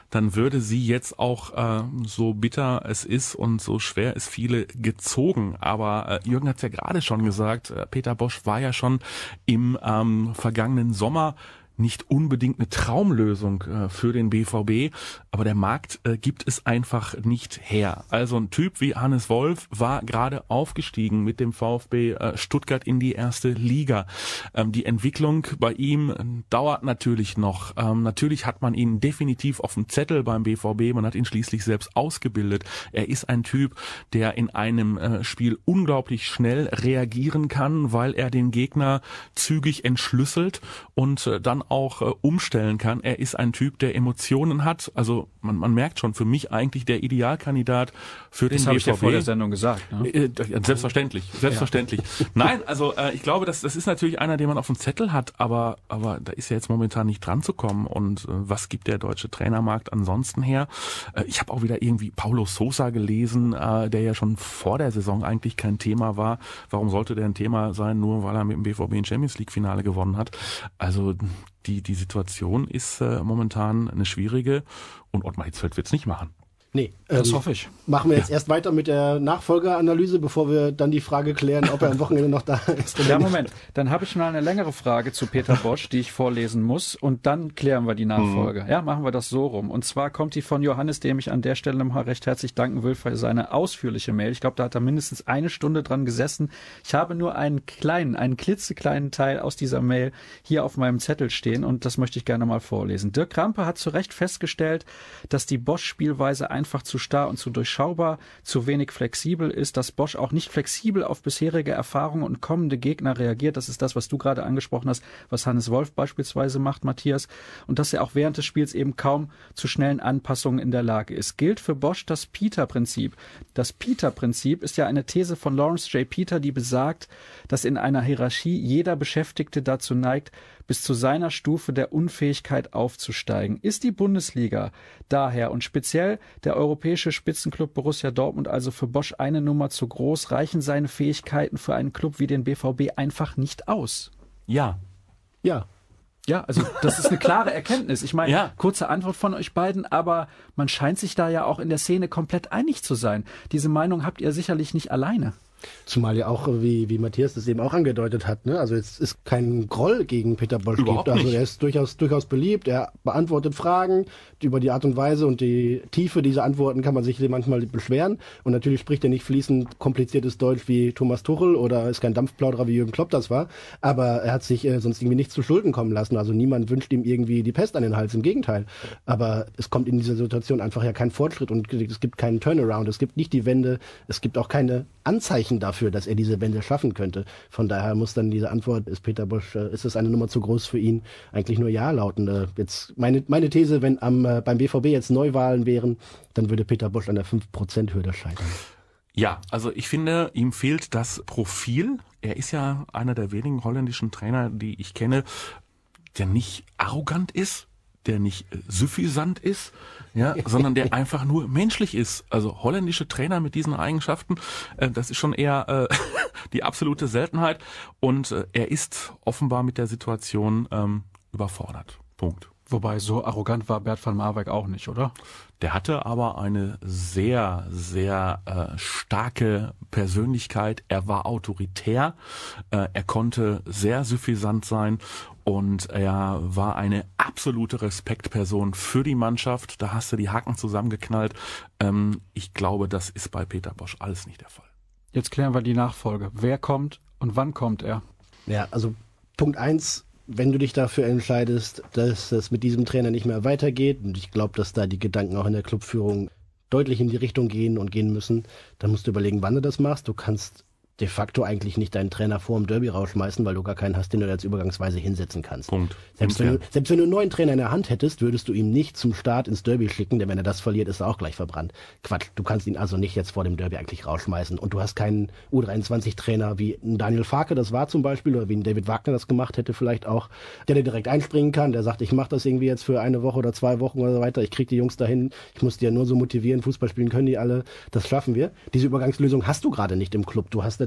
S3: dann würde sie jetzt auch, äh, so bitter es ist und so schwer es viele gezogen. Aber äh, Jürgen hat es ja gerade schon gesagt, äh, Peter Bosz war ja schon im ähm, vergangenen Sommer nicht unbedingt eine Traumlösung äh, für den B V B, aber der Markt äh, gibt es einfach nicht her. Also ein Typ wie Hannes Wolf war gerade aufgestiegen mit dem VfB äh, Stuttgart in die erste Liga. Ähm, die Entwicklung bei ihm äh, dauert natürlich noch. Ähm, natürlich hat man ihn definitiv auf dem Zettel beim B V B, man hat ihn schließlich selbst ausgebildet. Er ist ein Typ, der in einem äh, Spiel unglaublich schnell reagieren kann, weil er den Gegner zügig entschlüsselt und äh, dann auch äh, umstellen kann. Er ist ein Typ, der Emotionen hat. Also man, man merkt schon, für mich eigentlich der Idealkandidat für
S2: das
S3: den
S2: B V B. Das habe
S3: B V B.
S2: ich ja vor der Sendung gesagt. Ne?
S3: Äh, selbstverständlich, selbstverständlich. Ja. Nein, also äh, ich glaube, das, das ist natürlich einer, den man auf dem Zettel hat, aber aber da ist ja jetzt momentan nicht dran zu kommen. Und äh, was gibt der deutsche Trainermarkt ansonsten her? Äh, ich habe auch wieder irgendwie Paulo Sousa gelesen, äh, der ja schon vor der Saison eigentlich kein Thema war. Warum sollte der ein Thema sein, nur weil er mit dem B V B ein Champions League Finale gewonnen hat? Also Die, die Situation ist äh, momentan eine schwierige und Ottmar Hitzfeld wird es nicht machen.
S4: Nee,
S2: das
S4: ähm,
S2: hoffe ich.
S4: Machen wir jetzt ja. erst weiter mit der Nachfolgeranalyse, bevor wir dann die Frage klären, ob er am Wochenende noch da ist.
S2: Ja, Moment. Dann habe ich mal eine längere Frage zu Peter Bosz, die ich vorlesen muss, und dann klären wir die Nachfolge. Mhm. Ja, machen wir das so rum. Und zwar kommt die von Johannes, dem ich an der Stelle mal recht herzlich danken will für seine ausführliche Mail. Ich glaube, da hat er mindestens eine Stunde dran gesessen. Ich habe nur einen kleinen, einen klitzekleinen Teil aus dieser Mail hier auf meinem Zettel stehen und das möchte ich gerne mal vorlesen. Dirk Krampe hat zu Recht festgestellt, dass die Bosz-Spielweise einfach zu starr und zu durchschaubar, zu wenig flexibel ist, dass Bosz auch nicht flexibel auf bisherige Erfahrungen und kommende Gegner reagiert. Das ist das, was du gerade angesprochen hast, was Hannes Wolf beispielsweise macht, Matthias. Und dass er auch während des Spiels eben kaum zu schnellen Anpassungen in der Lage ist. Gilt für Bosz das Peter-Prinzip. Das Peter-Prinzip ist ja eine These von Lawrence J. Peter, die besagt, dass in einer Hierarchie jeder Beschäftigte dazu neigt, bis zu seiner Stufe der Unfähigkeit aufzusteigen. Ist die Bundesliga daher und speziell der europäische Spitzenclub Borussia Dortmund also für Bosz eine Nummer zu groß? Reichen seine Fähigkeiten für einen Club wie den B V B einfach nicht aus?
S3: Ja.
S4: Ja.
S2: Ja, also das ist eine klare Erkenntnis. Ich meine,
S3: ja.
S2: kurze Antwort von euch beiden, aber man scheint sich da ja auch in der Szene komplett einig zu sein. Diese Meinung habt ihr sicherlich nicht alleine.
S4: Zumal ja auch, wie, wie Matthias das eben auch angedeutet hat, ne? Also jetzt ist kein Groll gegen Peter Bosz gibt. Also er ist durchaus, durchaus beliebt, er beantwortet Fragen. Über die Art und Weise und die Tiefe dieser Antworten kann man sich manchmal beschweren. Und natürlich spricht er nicht fließend kompliziertes Deutsch wie Thomas Tuchel oder ist kein Dampfplauderer wie Jürgen Klopp das war. Aber er hat sich äh, sonst irgendwie nichts zu Schulden kommen lassen. Also niemand wünscht ihm irgendwie die Pest an den Hals, im Gegenteil. Aber es kommt in dieser Situation einfach ja kein Fortschritt und es gibt keinen Turnaround. Es gibt nicht die Wende, es gibt auch keine Anzeichen dafür, dass er diese Wende schaffen könnte. Von daher muss dann diese Antwort, ist Peter Bosz, äh, ist es eine Nummer zu groß für ihn, eigentlich nur Ja lauten. Äh, jetzt meine, meine These, wenn am äh, beim B V B jetzt Neuwahlen wären, dann würde Peter Bosz an der fünf Prozent Hürde scheitern.
S3: Ja, also ich finde, ihm fehlt das Profil. Er ist ja einer der wenigen holländischen Trainer, die ich kenne, der nicht arrogant ist, der nicht äh, suffisant ist, ja, sondern der einfach nur menschlich ist. Also holländische Trainer mit diesen Eigenschaften, äh, das ist schon eher äh, die absolute Seltenheit. Und äh, er ist offenbar mit der Situation ähm, überfordert. Punkt.
S2: Wobei, so arrogant war Bert van Marwijk auch nicht, oder?
S3: Der hatte aber eine sehr, sehr äh, starke Persönlichkeit. Er war autoritär, äh, er konnte sehr suffisant sein und er war eine absolute Respektperson für die Mannschaft. Da hast du die Haken zusammengeknallt. Ähm, ich glaube, das ist bei Peter Bosz alles nicht der Fall.
S2: Jetzt klären wir die Nachfolge. Wer kommt und wann kommt er?
S4: Ja, also Punkt eins, wenn du dich dafür entscheidest, dass es mit diesem Trainer nicht mehr weitergeht, und ich glaube, dass da die Gedanken auch in der Clubführung deutlich in die Richtung gehen und gehen müssen, dann musst du überlegen, wann du das machst. Du kannst de facto eigentlich nicht deinen Trainer vor dem Derby rausschmeißen, weil du gar keinen hast, den du als übergangsweise hinsetzen kannst.
S3: Punkt.
S4: Selbst wenn, du, selbst wenn du einen neuen Trainer in der Hand hättest, würdest du ihn nicht zum Start ins Derby schicken, denn wenn er das verliert, ist er auch gleich verbrannt. Quatsch, du kannst ihn also nicht jetzt vor dem Derby eigentlich rausschmeißen. Und du hast keinen U dreiundzwanzig Trainer wie ein Daniel Farke, das war zum Beispiel, oder wie ein David Wagner das gemacht hätte vielleicht auch, der dir direkt einspringen kann, der sagt, ich mache das irgendwie jetzt für eine Woche oder zwei Wochen oder so weiter, ich krieg die Jungs dahin, ich muss die ja nur so motivieren, Fußball spielen können die alle, das schaffen wir. Diese Übergangslösung hast du gerade nicht im Club. Du hast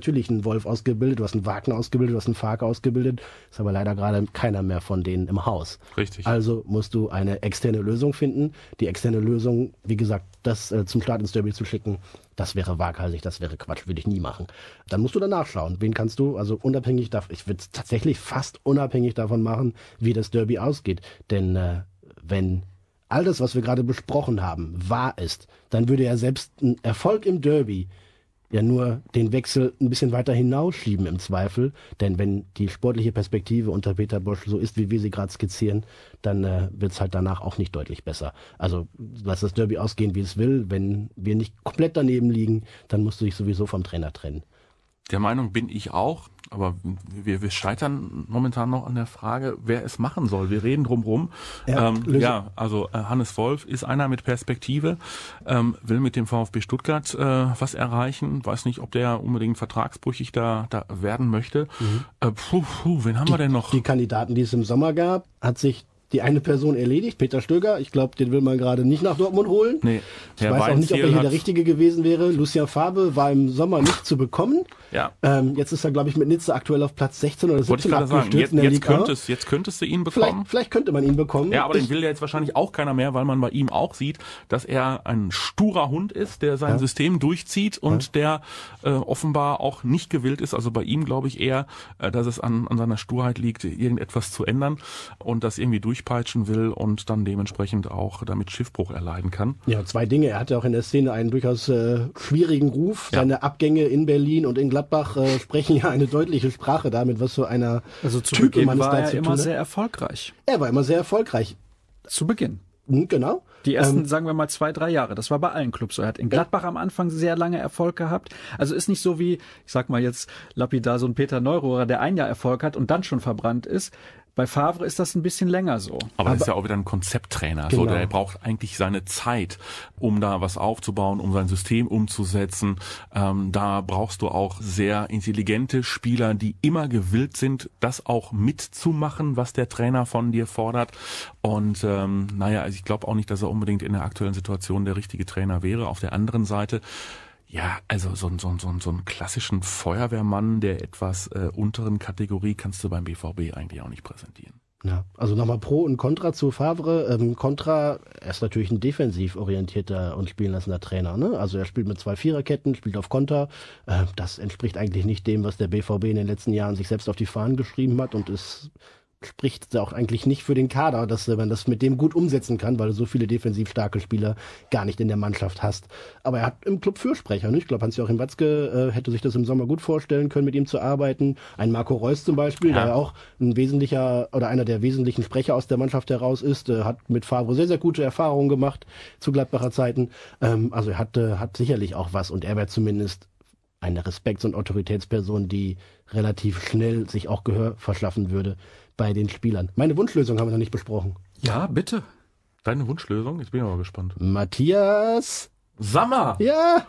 S4: natürlich einen Wolf ausgebildet, du hast einen Wagner ausgebildet, du hast einen Farke ausgebildet, ist aber leider gerade keiner mehr von denen im Haus.
S3: Richtig.
S4: Also musst du eine externe Lösung finden. Die externe Lösung, wie gesagt, das äh, zum Start ins Derby zu schicken, das wäre waghalsig, das wäre Quatsch, würde ich nie machen. Dann musst du danach schauen, wen kannst du, also unabhängig davon, ich würde es tatsächlich fast unabhängig davon machen, wie das Derby ausgeht. Denn äh, wenn all das, was wir gerade besprochen haben, wahr ist, dann würde ja selbst ein Erfolg im Derby ja nur den Wechsel ein bisschen weiter hinausschieben im Zweifel. Denn wenn die sportliche Perspektive unter Peter Bosz so ist, wie wir sie gerade skizzieren, dann äh, wird es halt danach auch nicht deutlich besser. Also lass das Derby ausgehen, wie es will. Wenn wir nicht komplett daneben liegen, dann musst du dich sowieso vom Trainer trennen.
S3: Der Meinung bin ich auch, aber wir, wir scheitern momentan noch an der Frage, wer es machen soll. Wir reden drumherum.
S4: Ja,
S3: ähm, ja also äh, Hannes Wolf ist einer mit Perspektive, ähm, will mit dem VfB Stuttgart äh, was erreichen. Weiß nicht, ob der unbedingt vertragsbrüchig da, da werden möchte. Mhm. Äh, puh, puh, wen haben
S4: die,
S3: wir denn noch?
S4: Die Kandidaten, die es im Sommer gab, hat sich die eine Person erledigt, Peter Stöger. Ich glaube, den will man gerade nicht nach Dortmund holen.
S3: Nee,
S4: ich weiß auch nicht, ob er hier der Richtige gewesen wäre. Lucien Favre war im Sommer nicht zu bekommen.
S3: Ja.
S4: Ähm, jetzt ist er, glaube ich, mit Nizza aktuell auf Platz sechzehn oder siebzehn abgestürzt
S3: jetzt,
S4: in der
S3: jetzt
S4: Liga.
S3: Könntest, jetzt könntest du ihn bekommen.
S4: Vielleicht, vielleicht könnte man ihn bekommen.
S3: Ja, aber
S4: ich,
S3: den will ja jetzt wahrscheinlich auch keiner mehr, weil man bei ihm auch sieht, dass er ein sturer Hund ist, der sein
S4: ja.
S3: System durchzieht und ja. der äh, offenbar auch nicht gewillt ist. Also bei ihm glaube ich eher, äh, dass es an, an seiner Sturheit liegt, irgendetwas zu ändern und das irgendwie durchpeitschen will und dann dementsprechend auch damit Schiffbruch erleiden kann.
S4: Ja, zwei Dinge. Er hatte auch in der Szene einen durchaus äh, schwierigen Ruf. Ja. Seine Abgänge in Berlin und in Gladbach äh, sprechen ja eine deutliche Sprache damit, was für einer
S2: also zu
S4: Type
S2: Beginn
S4: man ist
S2: war
S4: da
S2: er
S4: zu
S2: immer
S4: tun.
S2: sehr erfolgreich.
S4: Er war immer sehr erfolgreich.
S2: Zu Beginn.
S4: Genau.
S2: Die ersten,
S4: ähm,
S2: sagen wir mal, zwei, drei Jahre. Das war bei allen Clubs so. Er hat in Gladbach am Anfang sehr lange Erfolg gehabt. Also ist nicht so wie, ich sag mal jetzt lapidar, so ein Peter Neururer, der ein Jahr Erfolg hat und dann schon verbrannt ist. Bei Favre ist das ein bisschen länger so.
S3: Aber, Aber das ist ja auch wieder ein Konzepttrainer. Genau. So, der braucht eigentlich seine Zeit, um da was aufzubauen, um sein System umzusetzen. Ähm, da brauchst du auch sehr intelligente Spieler, die immer gewillt sind, das auch mitzumachen, was der Trainer von dir fordert. Und ähm, naja, also ich glaube auch nicht, dass er unbedingt in der aktuellen Situation der richtige Trainer wäre. Auf der anderen Seite, ja, also so, so, so, so einen klassischen Feuerwehrmann der etwas äh, unteren Kategorie kannst du beim B V B eigentlich auch nicht präsentieren.
S4: Ja, also nochmal Pro und Contra zu Favre. Ähm, Contra, er ist natürlich ein defensiv orientierter und spielen lassender Trainer. Ne? Also er spielt mit zwei Viererketten, spielt auf Konter. Äh, das entspricht eigentlich nicht dem, was der B V B in den letzten Jahren sich selbst auf die Fahnen geschrieben hat und ist spricht auch eigentlich nicht für den Kader, dass man das mit dem gut umsetzen kann, weil du so viele defensiv starke Spieler gar nicht in der Mannschaft hast. Aber er hat im Club Fürsprecher. Ne? Ich glaube, Hans-Joachim Watzke äh, hätte sich das im Sommer gut vorstellen können, mit ihm zu arbeiten. Ein Marco Reus zum Beispiel, ja. der ja auch ein wesentlicher oder einer der wesentlichen Sprecher aus der Mannschaft heraus ist, äh, hat mit Favre sehr, sehr gute Erfahrungen gemacht zu Gladbacher Zeiten. Ähm, also er hat, äh, hat sicherlich auch was und er wäre zumindest eine Respekts- und Autoritätsperson, die relativ schnell sich auch Gehör verschaffen würde bei den Spielern. Meine Wunschlösung haben wir noch nicht besprochen.
S2: Ja, bitte.
S3: Deine Wunschlösung? Jetzt bin ich aber gespannt.
S4: Matthias
S3: Sammer!
S4: Ja!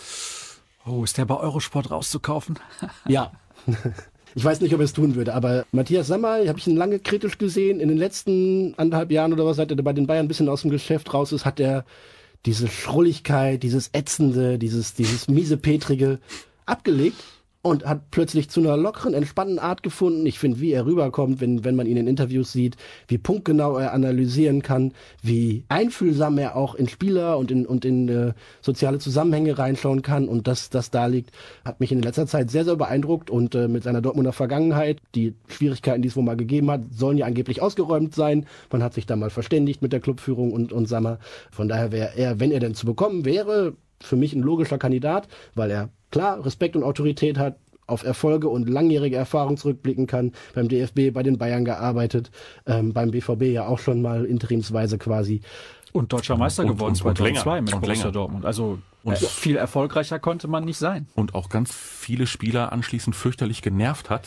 S2: Oh, ist der bei Eurosport rauszukaufen?
S4: Ja. Ich weiß nicht, ob er es tun würde, aber Matthias Sammer, habe ich ihn lange kritisch gesehen. In den letzten anderthalb Jahren oder was, seit er bei den Bayern ein bisschen aus dem Geschäft raus ist, hat er diese Schrulligkeit, dieses Ätzende, dieses, dieses miesepetrige abgelegt und hat plötzlich zu einer lockeren, entspannten Art gefunden. Ich finde, wie er rüberkommt, wenn, wenn man ihn in Interviews sieht, wie punktgenau er analysieren kann, wie einfühlsam er auch in Spieler und in, und in äh, soziale Zusammenhänge reinschauen kann und das, das da liegt, hat mich in letzter Zeit sehr, sehr beeindruckt und äh, mit seiner Dortmunder Vergangenheit, die Schwierigkeiten, die es wohl mal gegeben hat, sollen ja angeblich ausgeräumt sein. Man hat sich da mal verständigt mit der Clubführung und, und Sammer. Von daher wäre er, wenn er denn zu bekommen wäre, für mich ein logischer Kandidat, weil er klar Respekt und Autorität hat, auf Erfolge und langjährige Erfahrung zurückblicken kann, beim D F B, bei den Bayern gearbeitet, ähm, beim B V B ja auch schon mal interimsweise quasi.
S2: Und deutscher Meister
S3: und,
S2: geworden
S3: und, und
S2: zweitausendzwei mit
S3: und
S2: Borussia
S3: länger.
S2: Dortmund. Also
S3: und
S2: äh, viel erfolgreicher konnte man nicht sein.
S3: Und auch ganz viele Spieler anschließend fürchterlich genervt hat.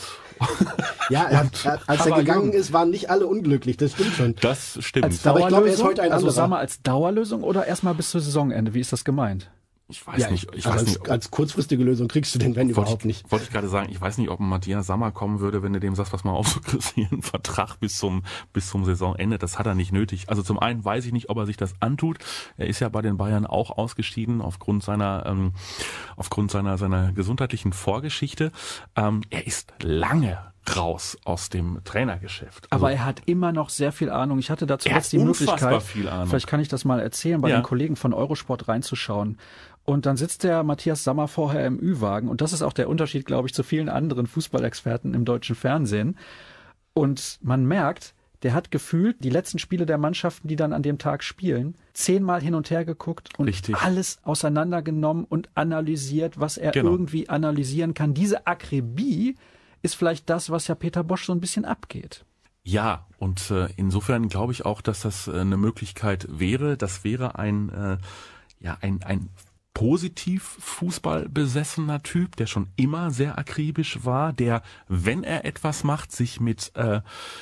S4: Ja, er hat, er, als er gegangen ist, waren nicht alle unglücklich, das stimmt schon.
S3: Das stimmt.
S2: Als
S4: Aber ich glaube, er ist heute ein
S2: also
S4: anderer.
S2: sagen wir als Dauerlösung oder erstmal bis zum Saisonende? Wie ist das gemeint?
S3: Ich weiß
S4: ja,
S3: nicht. Ich
S4: also
S3: weiß
S4: als,
S3: nicht ob,
S4: als kurzfristige Lösung kriegst du den Wenn überhaupt
S3: ich,
S4: nicht.
S3: Wollte ich gerade sagen, ich weiß nicht, ob ein Matthias Sammer kommen würde, wenn du dem sagst, pass mal auf, du kriegst hier einen Vertrag bis zum, bis zum Saisonende. Das hat er nicht nötig. Also zum einen weiß ich nicht, ob er sich das antut. Er ist ja bei den Bayern auch ausgeschieden aufgrund seiner, ähm, aufgrund seiner, seiner gesundheitlichen Vorgeschichte. Ähm, er ist lange raus aus dem Trainergeschäft. Also,
S2: aber er hat immer noch sehr viel Ahnung. Ich hatte da
S3: Er hat
S2: zuletzt die Möglichkeit,
S3: viel Ahnung.
S2: vielleicht kann ich das mal erzählen, bei
S3: Ja.
S2: den Kollegen von Eurosport reinzuschauen. Und dann sitzt der Matthias Sammer vorher im Ü-Wagen. Und das ist auch der Unterschied, glaube ich, zu vielen anderen Fußballexperten im deutschen Fernsehen. Und man merkt, der hat gefühlt die letzten Spiele der Mannschaften, die dann an dem Tag spielen, zehnmal hin und her geguckt und
S3: Richtig.
S2: alles auseinandergenommen und analysiert, was er
S3: Genau.
S2: irgendwie analysieren kann. Diese Akribie ist vielleicht das, was ja Peter Bosz so ein bisschen abgeht.
S3: Ja, und äh, insofern glaube ich auch, dass das äh, eine Möglichkeit wäre. Das wäre ein, äh, ja, ein, ein positiv Fußballbesessener Typ, der schon immer sehr akribisch war, der, wenn er etwas macht, sich mit äh,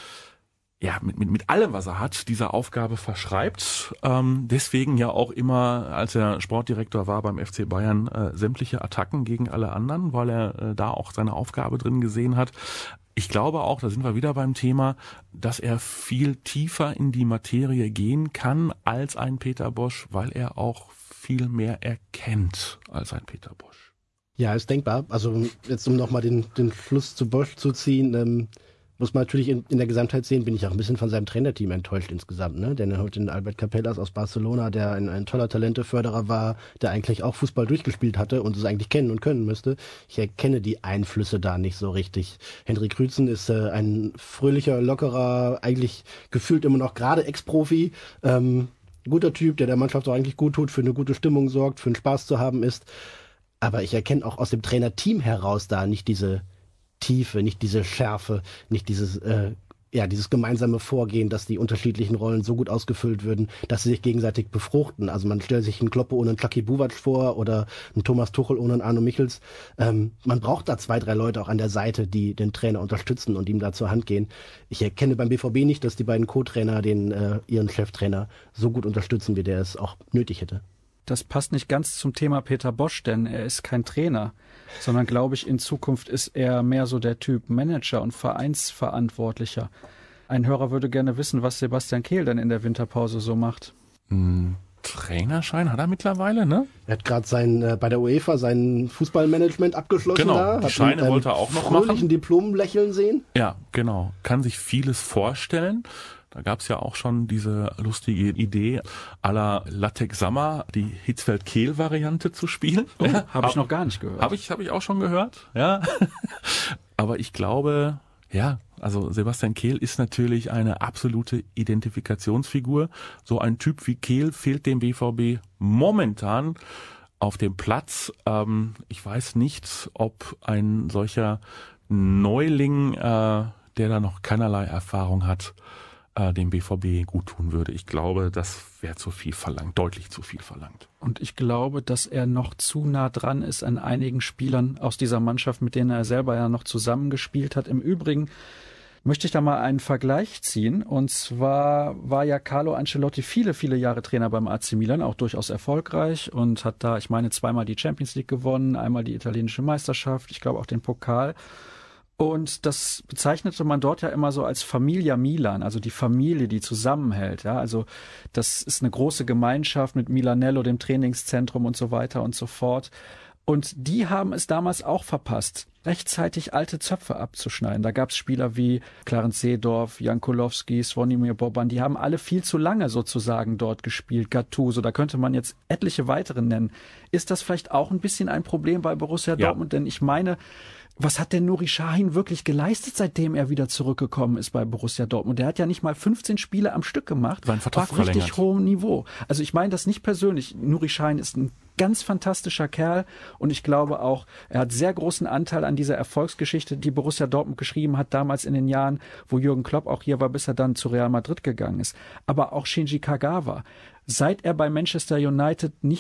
S3: ja, mit, mit, mit allem, was er hat, dieser Aufgabe verschreibt. Ähm, deswegen ja auch immer, als er Sportdirektor war beim F C Bayern, äh, sämtliche Attacken gegen alle anderen, weil er äh, da auch seine Aufgabe drin gesehen hat. Ich glaube auch, da sind wir wieder beim Thema, dass er viel tiefer in die Materie gehen kann als ein Peter Bosz, weil er auch viel mehr erkennt als ein Peter Bosz.
S4: Ja, ist denkbar. Also jetzt um nochmal den, den Schluss zu Bosz zu ziehen, ähm, muss man natürlich in, in der Gesamtheit sehen, bin ich auch ein bisschen von seinem Trainerteam enttäuscht insgesamt, ne? Denn er hat den Albert Capellas aus Barcelona, der ein, ein toller Talenteförderer war, der eigentlich auch Fußball durchgespielt hatte und es eigentlich kennen und können müsste. Ich erkenne die Einflüsse da nicht so richtig. Hendrik Rützen ist äh, ein fröhlicher, lockerer, eigentlich gefühlt immer noch gerade Ex-Profi, ähm, guter Typ, der der Mannschaft auch eigentlich gut tut, für eine gute Stimmung sorgt, für einen Spaß zu haben ist. Aber ich erkenne auch aus dem Trainerteam heraus da nicht diese Tiefe, nicht diese Schärfe, nicht dieses, äh, ja, dieses gemeinsame Vorgehen, dass die unterschiedlichen Rollen so gut ausgefüllt würden, dass sie sich gegenseitig befruchten. Also man stellt sich einen Kloppe ohne einen Chucky Buvac vor oder einen Thomas Tuchel ohne einen Arno Michels. Ähm, man braucht da zwei, drei Leute auch an der Seite, die den Trainer unterstützen und ihm da zur Hand gehen. Ich erkenne beim B V B nicht, dass die beiden Co-Trainer den äh, ihren Cheftrainer so gut unterstützen, wie der es auch nötig hätte.
S2: Das passt nicht ganz zum Thema Peter Bosz, denn er ist kein Trainer, sondern glaube ich, in Zukunft ist er mehr so der Typ Manager und Vereinsverantwortlicher. Ein Hörer würde gerne wissen, was Sebastian Kehl denn in der Winterpause so macht.
S3: Ein Trainerschein hat er mittlerweile, ne?
S4: Er hat gerade sein äh, bei der UEFA sein Fußballmanagement abgeschlossen.
S3: Genau,
S4: da.
S3: die
S4: Hat
S3: Scheine
S4: einen,
S3: wollte er auch noch
S4: fröhlichen
S3: machen.
S4: Diplom lächeln sehen.
S3: Ja, genau. Kann sich vieles vorstellen. Da gab's ja auch schon diese lustige Idee, à la Latek Sammer, die Hitzfeld-Kehl-Variante zu spielen.
S2: Oh,
S3: ja,
S2: habe ich noch gar nicht gehört.
S3: Habe ich, hab ich auch schon gehört, ja. Aber ich glaube, ja, also Sebastian Kehl ist natürlich eine absolute Identifikationsfigur. So ein Typ wie Kehl fehlt dem B V B momentan auf dem Platz. Ähm, ich weiß nicht, ob ein solcher Neuling, äh, der da noch keinerlei Erfahrung hat, äh, dem B V B gut tun würde. Ich glaube, das wäre zu viel verlangt, deutlich zu viel verlangt.
S2: Und ich glaube, dass er noch zu nah dran ist an einigen Spielern aus dieser Mannschaft, mit denen er selber ja noch zusammengespielt hat. Im Übrigen möchte ich da mal einen Vergleich ziehen. Und zwar war ja Carlo Ancelotti viele, viele Jahre Trainer beim A C Milan, auch durchaus erfolgreich und hat da, ich meine, zweimal die Champions League gewonnen, einmal die italienische Meisterschaft, ich glaube auch den Pokal. Und das bezeichnete man dort ja immer so als Familia Milan, also die Familie, die zusammenhält. Ja, also das ist eine große Gemeinschaft mit Milanello, dem Trainingszentrum und so weiter und so fort. Und die haben es damals auch verpasst, rechtzeitig alte Zöpfe abzuschneiden. Da gab es Spieler wie Clarence Seedorf, Jan Kulowski, Zvonimir Boban, die haben alle viel zu lange sozusagen dort gespielt. Gattuso, da könnte man jetzt etliche weitere nennen. Ist das vielleicht auch ein bisschen ein Problem bei Borussia
S3: Ja.
S2: Dortmund? Denn ich meine, was hat denn Nuri Sahin wirklich geleistet, seitdem er wieder zurückgekommen ist bei Borussia Dortmund? Der hat ja nicht mal fünfzehn Spiele am Stück gemacht.
S3: Seinen Vertrag
S2: auf richtig
S3: verlängert.
S2: hohem Niveau. Also ich meine das nicht persönlich. Nuri Sahin ist ein ganz fantastischer Kerl und ich glaube auch, er hat sehr großen Anteil an dieser Erfolgsgeschichte, die Borussia Dortmund geschrieben hat, damals in den Jahren, wo Jürgen Klopp auch hier war, bis er dann zu Real Madrid gegangen ist. Aber auch Shinji Kagawa, seit er bei Manchester United nicht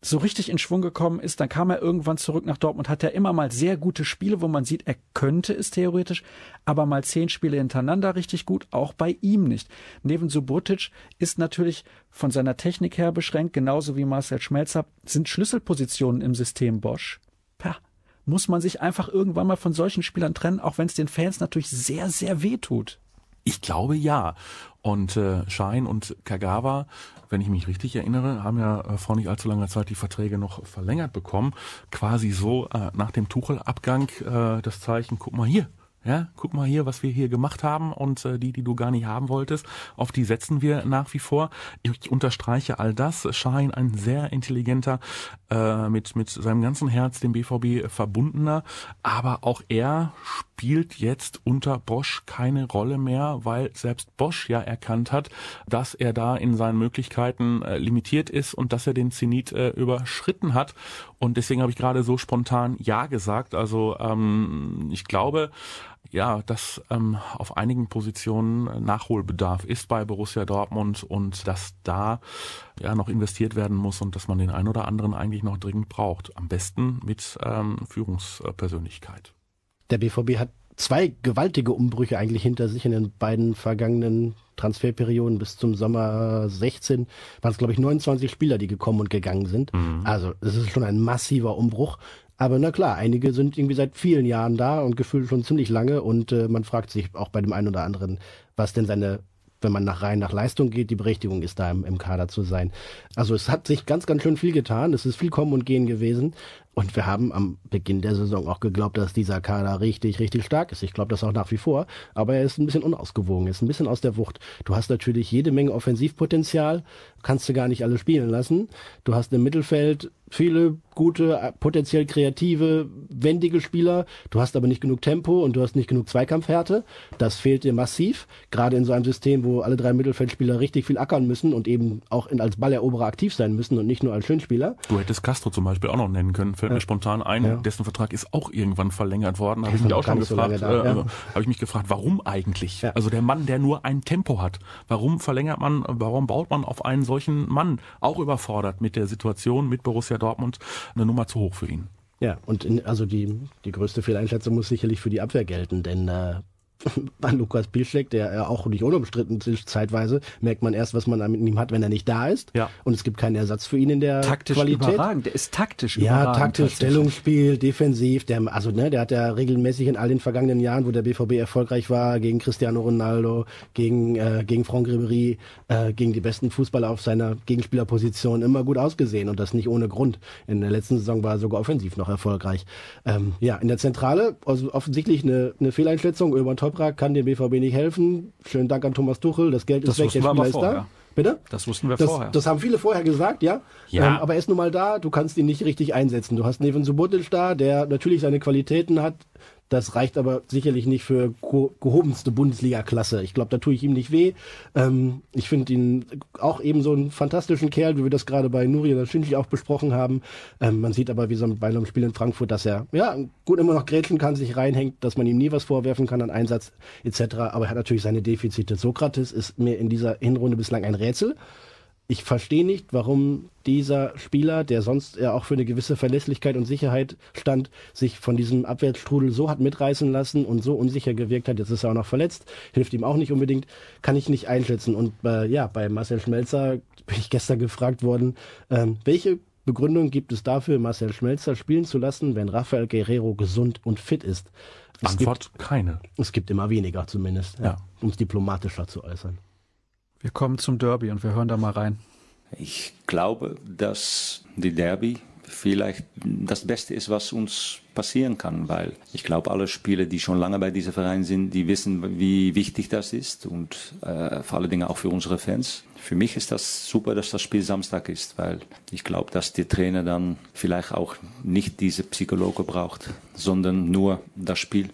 S2: so richtig in Schwung gekommen ist, dann kam er irgendwann zurück nach Dortmund, hat er immer mal sehr gute Spiele, wo man sieht, er könnte es theoretisch, aber mal zehn Spiele hintereinander richtig gut, auch bei ihm nicht. Neven Subotic ist natürlich von seiner Technik her beschränkt, genauso wie Marcel Schmelzer, sind Schlüsselpositionen im System Bosch. Ja, muss man sich einfach irgendwann mal von solchen Spielern trennen, auch wenn es den Fans natürlich sehr, sehr weh tut.
S3: Ich glaube ja. Und äh, Schein und Kagawa, wenn ich mich richtig erinnere, haben ja äh, vor nicht allzu langer Zeit die Verträge noch verlängert bekommen. Quasi so äh, nach dem Tuchel-Abgang äh, das Zeichen, guck mal hier. Ja, guck mal hier, was wir hier gemacht haben und äh, die, die du gar nicht haben wolltest, auf die setzen wir nach wie vor. Ich, ich unterstreiche all das. Schein, ein sehr intelligenter, äh, mit mit seinem ganzen Herz dem B V B verbundener, aber auch er spielt jetzt unter Bosch keine Rolle mehr, weil selbst Bosch ja erkannt hat, dass er da in seinen Möglichkeiten äh, limitiert ist und dass er den Zenit äh, überschritten hat. Und deswegen habe ich gerade so spontan Ja gesagt. Also ähm, ich glaube, ja, dass ähm, auf einigen Positionen Nachholbedarf ist bei Borussia Dortmund und dass da ja noch investiert werden muss und dass man den einen oder anderen eigentlich noch dringend braucht. Am besten mit ähm, Führungspersönlichkeit.
S4: Der B V B hat zwei gewaltige Umbrüche eigentlich hinter sich in den beiden vergangenen Transferperioden. Bis zum Sommer sechzehn waren es, glaube ich, neunundzwanzig Spieler, die gekommen und gegangen sind. Mhm. Also es ist schon ein massiver Umbruch. Aber na klar, einige sind irgendwie seit vielen Jahren da und gefühlt schon ziemlich lange und äh, man fragt sich auch bei dem einen oder anderen, was denn seine, wenn man nach rein nach Leistung geht, die Berechtigung ist, da im, im Kader zu sein. Also es hat sich ganz, ganz schön viel getan. Es ist viel Kommen und Gehen gewesen. Und wir haben am Beginn der Saison auch geglaubt, dass dieser Kader richtig, richtig stark ist. Ich glaube das auch nach wie vor. Aber er ist ein bisschen unausgewogen, ist ein bisschen aus der Wucht. Du hast natürlich jede Menge Offensivpotenzial, kannst du gar nicht alle spielen lassen. Du hast im Mittelfeld viele gute, potenziell kreative, wendige Spieler. Du hast aber nicht genug Tempo und du hast nicht genug Zweikampfhärte. Das fehlt dir massiv. Gerade in so einem System, wo alle drei Mittelfeldspieler richtig viel ackern müssen und eben auch in, als Balleroberer aktiv sein müssen und nicht nur als Schönspieler.
S3: Du hättest Castro zum Beispiel auch noch nennen können. Fällt ja. mir spontan ein, ja. dessen Vertrag ist auch irgendwann verlängert worden. Habe ich mich auch schon gefragt, so äh, ja. habe ich mich gefragt, warum eigentlich? Ja. Also der Mann, der nur ein Tempo hat. Warum verlängert man, warum baut man auf einen solchen Mann, auch überfordert mit der Situation, mit Borussia Dortmund, eine Nummer zu hoch für ihn?
S4: Ja, und in, also die, die größte Fehleinschätzung muss sicherlich für die Abwehr gelten, denn äh, bei Lukas Piszczek, der ja auch nicht unumstritten ist zeitweise, merkt man erst, was man mit ihm hat, wenn er nicht da ist.
S3: Ja.
S4: Und es gibt keinen Ersatz für ihn in der
S2: taktisch
S4: Qualität.
S2: Überragend. Der ist taktisch
S4: ja,
S2: überragend.
S4: Ja, taktisch, Stellungsspiel, defensiv. Der, also ne, der hat ja regelmäßig in all den vergangenen Jahren, wo der B V B erfolgreich war, gegen Cristiano Ronaldo, gegen äh, gegen Franck Ribéry, äh, gegen die besten Fußballer auf seiner Gegenspielerposition immer gut ausgesehen und das nicht ohne Grund. In der letzten Saison war er sogar offensiv noch erfolgreich. Ähm, ja, in der Zentrale also offensichtlich eine, eine Fehleinschätzung. Urban Toprak kann dem B V B nicht helfen. Schönen Dank an Thomas Tuchel. Das Geld ist
S2: das
S4: weg, der Spieler ist
S2: vorher.
S4: da. Bitte?
S2: Das wussten wir
S4: das,
S2: vorher.
S4: Das haben viele vorher gesagt, ja.
S3: ja.
S4: Ähm, aber er ist nun mal da, du kannst ihn nicht richtig einsetzen. Du hast Neven Subotic da, der natürlich seine Qualitäten hat. Das reicht aber sicherlich nicht für gehobenste Bundesliga-Klasse. Ich glaube, da tue ich ihm nicht weh. Ähm, ich finde ihn auch eben so einen fantastischen Kerl, wie wir das gerade bei Nuri Aschinci auch besprochen haben. Ähm, man sieht aber, wie so bei einem Spiel in Frankfurt, dass er ja gut immer noch grätschen kann, sich reinhängt, dass man ihm nie was vorwerfen kann an Einsatz et cetera. Aber er hat natürlich seine Defizite. Sokrates ist mir in dieser Hinrunde bislang ein Rätsel. Ich verstehe nicht, warum dieser Spieler, der sonst ja auch für eine gewisse Verlässlichkeit und Sicherheit stand, sich von diesem Abwärtsstrudel so hat mitreißen lassen und so unsicher gewirkt hat. Jetzt ist er auch noch verletzt, hilft ihm auch nicht unbedingt, kann ich nicht einschätzen. Und äh, ja, bei Marcel Schmelzer bin ich gestern gefragt worden, ähm, welche Begründung gibt es dafür, Marcel Schmelzer spielen zu lassen, wenn Rafael Guerreiro gesund und fit ist?
S3: Es Antwort gibt, keine.
S4: Es gibt immer weniger zumindest, ja, ja. um es diplomatischer zu äußern.
S2: Wir kommen zum Derby und wir hören da mal rein.
S8: Ich glaube, dass die Derby vielleicht das Beste ist, was uns passieren kann, weil ich glaube, alle Spieler, die schon lange bei diesem Verein sind, die wissen, wie wichtig das ist und äh, vor allen Dingen auch für unsere Fans. Für mich ist das super, dass das Spiel Samstag ist, weil ich glaube, dass der Trainer dann vielleicht auch nicht diese Psychologe braucht, sondern nur das Spiel.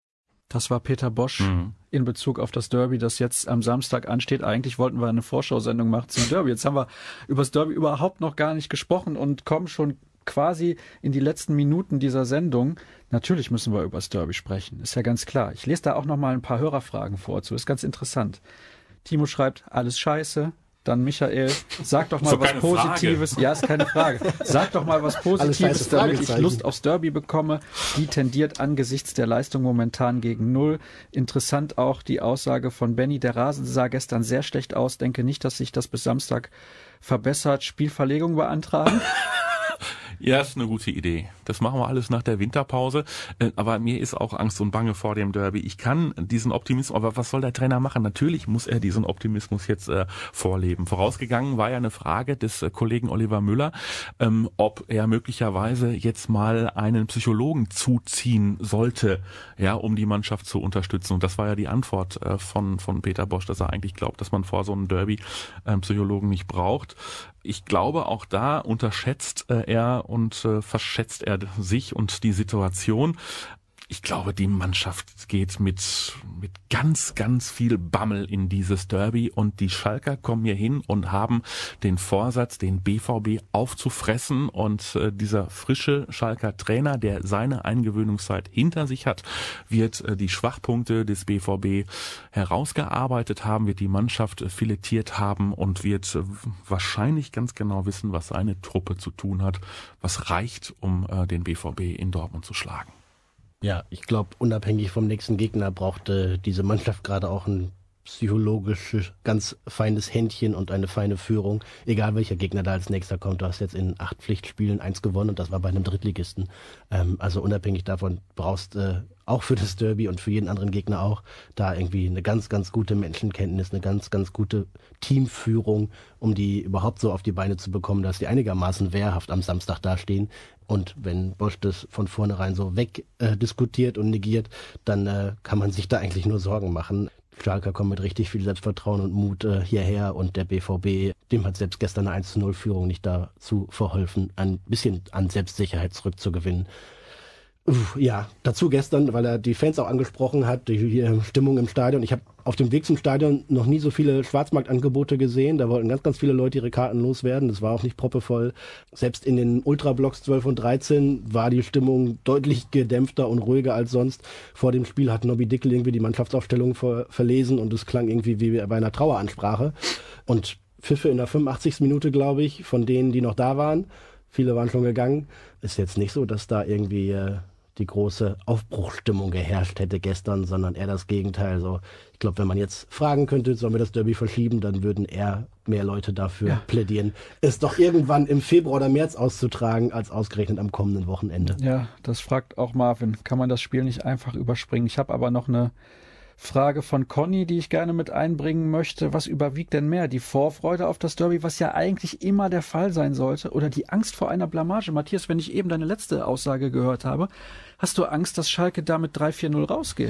S2: Das war Peter Bosch mhm. in Bezug auf das Derby, das jetzt am Samstag ansteht. Eigentlich wollten wir eine Vorschau-Sendung machen zum Derby. Jetzt haben wir über das Derby überhaupt noch gar nicht gesprochen und kommen schon quasi in die letzten Minuten dieser Sendung. Natürlich müssen wir über das Derby sprechen, ist ja ganz klar. Ich lese da auch noch mal ein paar Hörerfragen vor, so ist ganz interessant. Timo schreibt, alles scheiße. Dann Michael, sag doch mal
S3: so
S2: was Positives. Frage. Ja, ist keine Frage. Sag doch mal was Positives, damit ich Lust aufs Derby bekomme. Die tendiert angesichts der Leistung momentan gegen null. Interessant auch die Aussage von Benny. Der Rasen sah gestern sehr schlecht aus. Denke nicht, dass sich das bis Samstag verbessert. Spielverlegung beantragen.
S3: Ja, ist eine gute Idee. Das machen wir alles nach der Winterpause. Aber mir ist auch Angst und Bange vor dem Derby. Ich kann diesen Optimismus, aber was soll der Trainer machen? Natürlich muss er diesen Optimismus jetzt äh, vorleben. Vorausgegangen war ja eine Frage des äh, Kollegen Oliver Müller, ähm, ob er möglicherweise jetzt mal einen Psychologen zuziehen sollte, ja, um die Mannschaft zu unterstützen. Und das war ja die Antwort äh, von von Peter Bosz, dass er eigentlich glaubt, dass man vor so einem Derby einen Psychologen nicht braucht. Ich glaube, auch da unterschätzt äh, er und äh, verschätzt er sich und die Situation. Ich glaube, die Mannschaft geht mit mit ganz, ganz viel Bammel in dieses Derby und die Schalker kommen hier hin und haben den Vorsatz, den B V B aufzufressen und äh, dieser frische Schalker Trainer, der seine Eingewöhnungszeit hinter sich hat, wird äh, die Schwachpunkte des B V B herausgearbeitet haben, wird die Mannschaft äh, filetiert haben und wird äh, wahrscheinlich ganz genau wissen, was seine Truppe zu tun hat, was reicht, um äh, den B V B in Dortmund zu schlagen.
S4: Ja, ich glaube, unabhängig vom nächsten Gegner brauchte diese Mannschaft gerade auch ein psychologisches, ganz feines Händchen und eine feine Führung. Egal welcher Gegner da als nächster kommt. Du hast jetzt in acht Pflichtspielen eins gewonnen und das war bei einem Drittligisten. Ähm, also unabhängig davon brauchst äh, auch für das Derby und für jeden anderen Gegner auch da irgendwie eine ganz, ganz gute Menschenkenntnis, eine ganz, ganz gute Teamführung, um die überhaupt so auf die Beine zu bekommen, dass die einigermaßen wehrhaft am Samstag dastehen. Und wenn Bosz das von vornherein so weg äh, diskutiert und negiert, dann äh, kann man sich da eigentlich nur Sorgen machen. Schalker kommen mit richtig viel Selbstvertrauen und Mut äh, hierher und der B V B, dem hat selbst gestern eine eins zu null Führung nicht dazu verholfen, ein bisschen an Selbstsicherheit zurückzugewinnen. Uff, ja, dazu gestern, weil er die Fans auch angesprochen hat, die, die Stimmung im Stadion. Ich habe auf dem Weg zum Stadion noch nie so viele Schwarzmarktangebote gesehen. Da wollten ganz, ganz viele Leute ihre Karten loswerden. Das war auch nicht proppevoll. Selbst in den Ultrablocks zwölf und dreizehn war die Stimmung deutlich gedämpfter und ruhiger als sonst. Vor dem Spiel hat Nobby Dickel irgendwie die Mannschaftsaufstellung ver- verlesen und es klang irgendwie wie bei einer Traueransprache. Und Pfiffe in der fünfundachtzigsten Minute, glaube ich, von denen, die noch da waren. Viele waren schon gegangen. Ist jetzt nicht so, dass da irgendwie äh, die große Aufbruchsstimmung geherrscht hätte gestern, sondern eher das Gegenteil. So, ich glaube, wenn man jetzt fragen könnte, sollen wir das Derby verschieben, dann würden eher mehr Leute dafür ja. plädieren, es doch irgendwann im Februar oder März auszutragen, als ausgerechnet am kommenden Wochenende.
S2: Ja, das fragt auch Marvin. Kann man das Spiel nicht einfach überspringen? Ich habe aber noch eine Frage von Conny, die ich gerne mit einbringen möchte. Was überwiegt denn mehr? Die Vorfreude auf das Derby, was ja eigentlich immer der Fall sein sollte, oder die Angst vor einer Blamage? Matthias, wenn ich eben deine letzte Aussage gehört habe, hast du Angst, dass Schalke da mit drei vier null rausgeht?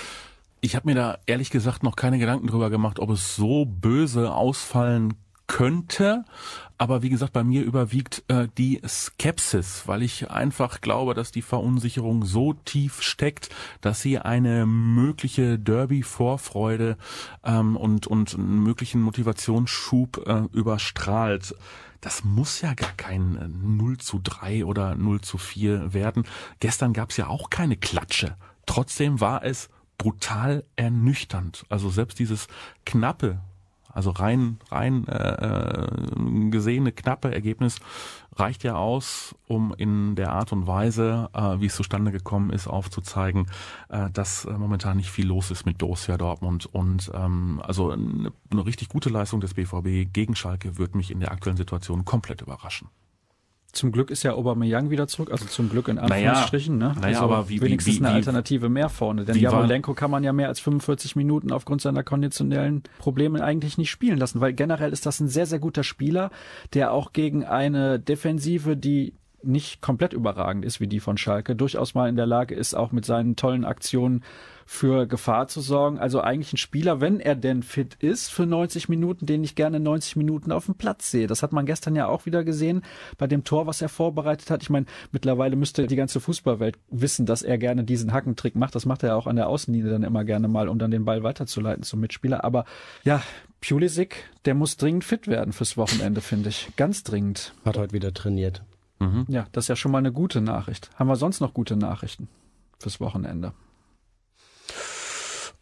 S3: Ich habe mir da ehrlich gesagt noch keine Gedanken drüber gemacht, ob es so böse ausfallen könnte. Aber wie gesagt, bei mir überwiegt äh, die Skepsis, weil ich einfach glaube, dass die Verunsicherung so tief steckt, dass sie eine mögliche Derby-Vorfreude ähm, und, und einen möglichen Motivationsschub äh, überstrahlt. Das muss ja gar kein null zu drei oder null zu vier werden. Gestern gab es ja auch keine Klatsche. Trotzdem war es brutal ernüchternd. Also selbst dieses knappe, also rein rein äh, gesehene knappe Ergebnis reicht ja aus, um in der Art und Weise, äh, wie es zustande gekommen ist, aufzuzeigen, äh, dass äh, momentan nicht viel los ist mit Borussia Dortmund. Und ähm, also eine, eine richtig gute Leistung des B V B gegen Schalke wird mich in der aktuellen Situation komplett überraschen.
S2: Zum Glück ist ja Aubameyang wieder zurück, also zum Glück in Anführungsstrichen,
S3: naja,
S2: ne?
S3: Naja,
S2: also
S3: aber wie,
S2: wenigstens
S3: wie, wie,
S2: eine Alternative mehr vorne, denn Jarmolenko kann man ja mehr als fünfundvierzig Minuten aufgrund seiner konditionellen Probleme eigentlich nicht spielen lassen, weil generell ist das ein sehr, sehr guter Spieler, der auch gegen eine Defensive, die nicht komplett überragend ist wie die von Schalke, durchaus mal in der Lage ist, auch mit seinen tollen Aktionen für Gefahr zu sorgen. Also eigentlich ein Spieler, wenn er denn fit ist für neunzig Minuten, den ich gerne neunzig Minuten auf dem Platz sehe. Das hat man gestern ja auch wieder gesehen bei dem Tor, was er vorbereitet hat. Ich meine, mittlerweile müsste die ganze Fußballwelt wissen, dass er gerne diesen Hackentrick macht. Das macht er auch an der Außenlinie dann immer gerne mal, um dann den Ball weiterzuleiten zum Mitspieler. Aber ja, Pulisic, der muss dringend fit werden fürs Wochenende, finde ich. Ganz dringend.
S4: Hat heute wieder trainiert.
S2: Mhm. Ja, das ist ja schon mal eine gute Nachricht. Haben wir sonst noch gute Nachrichten fürs Wochenende?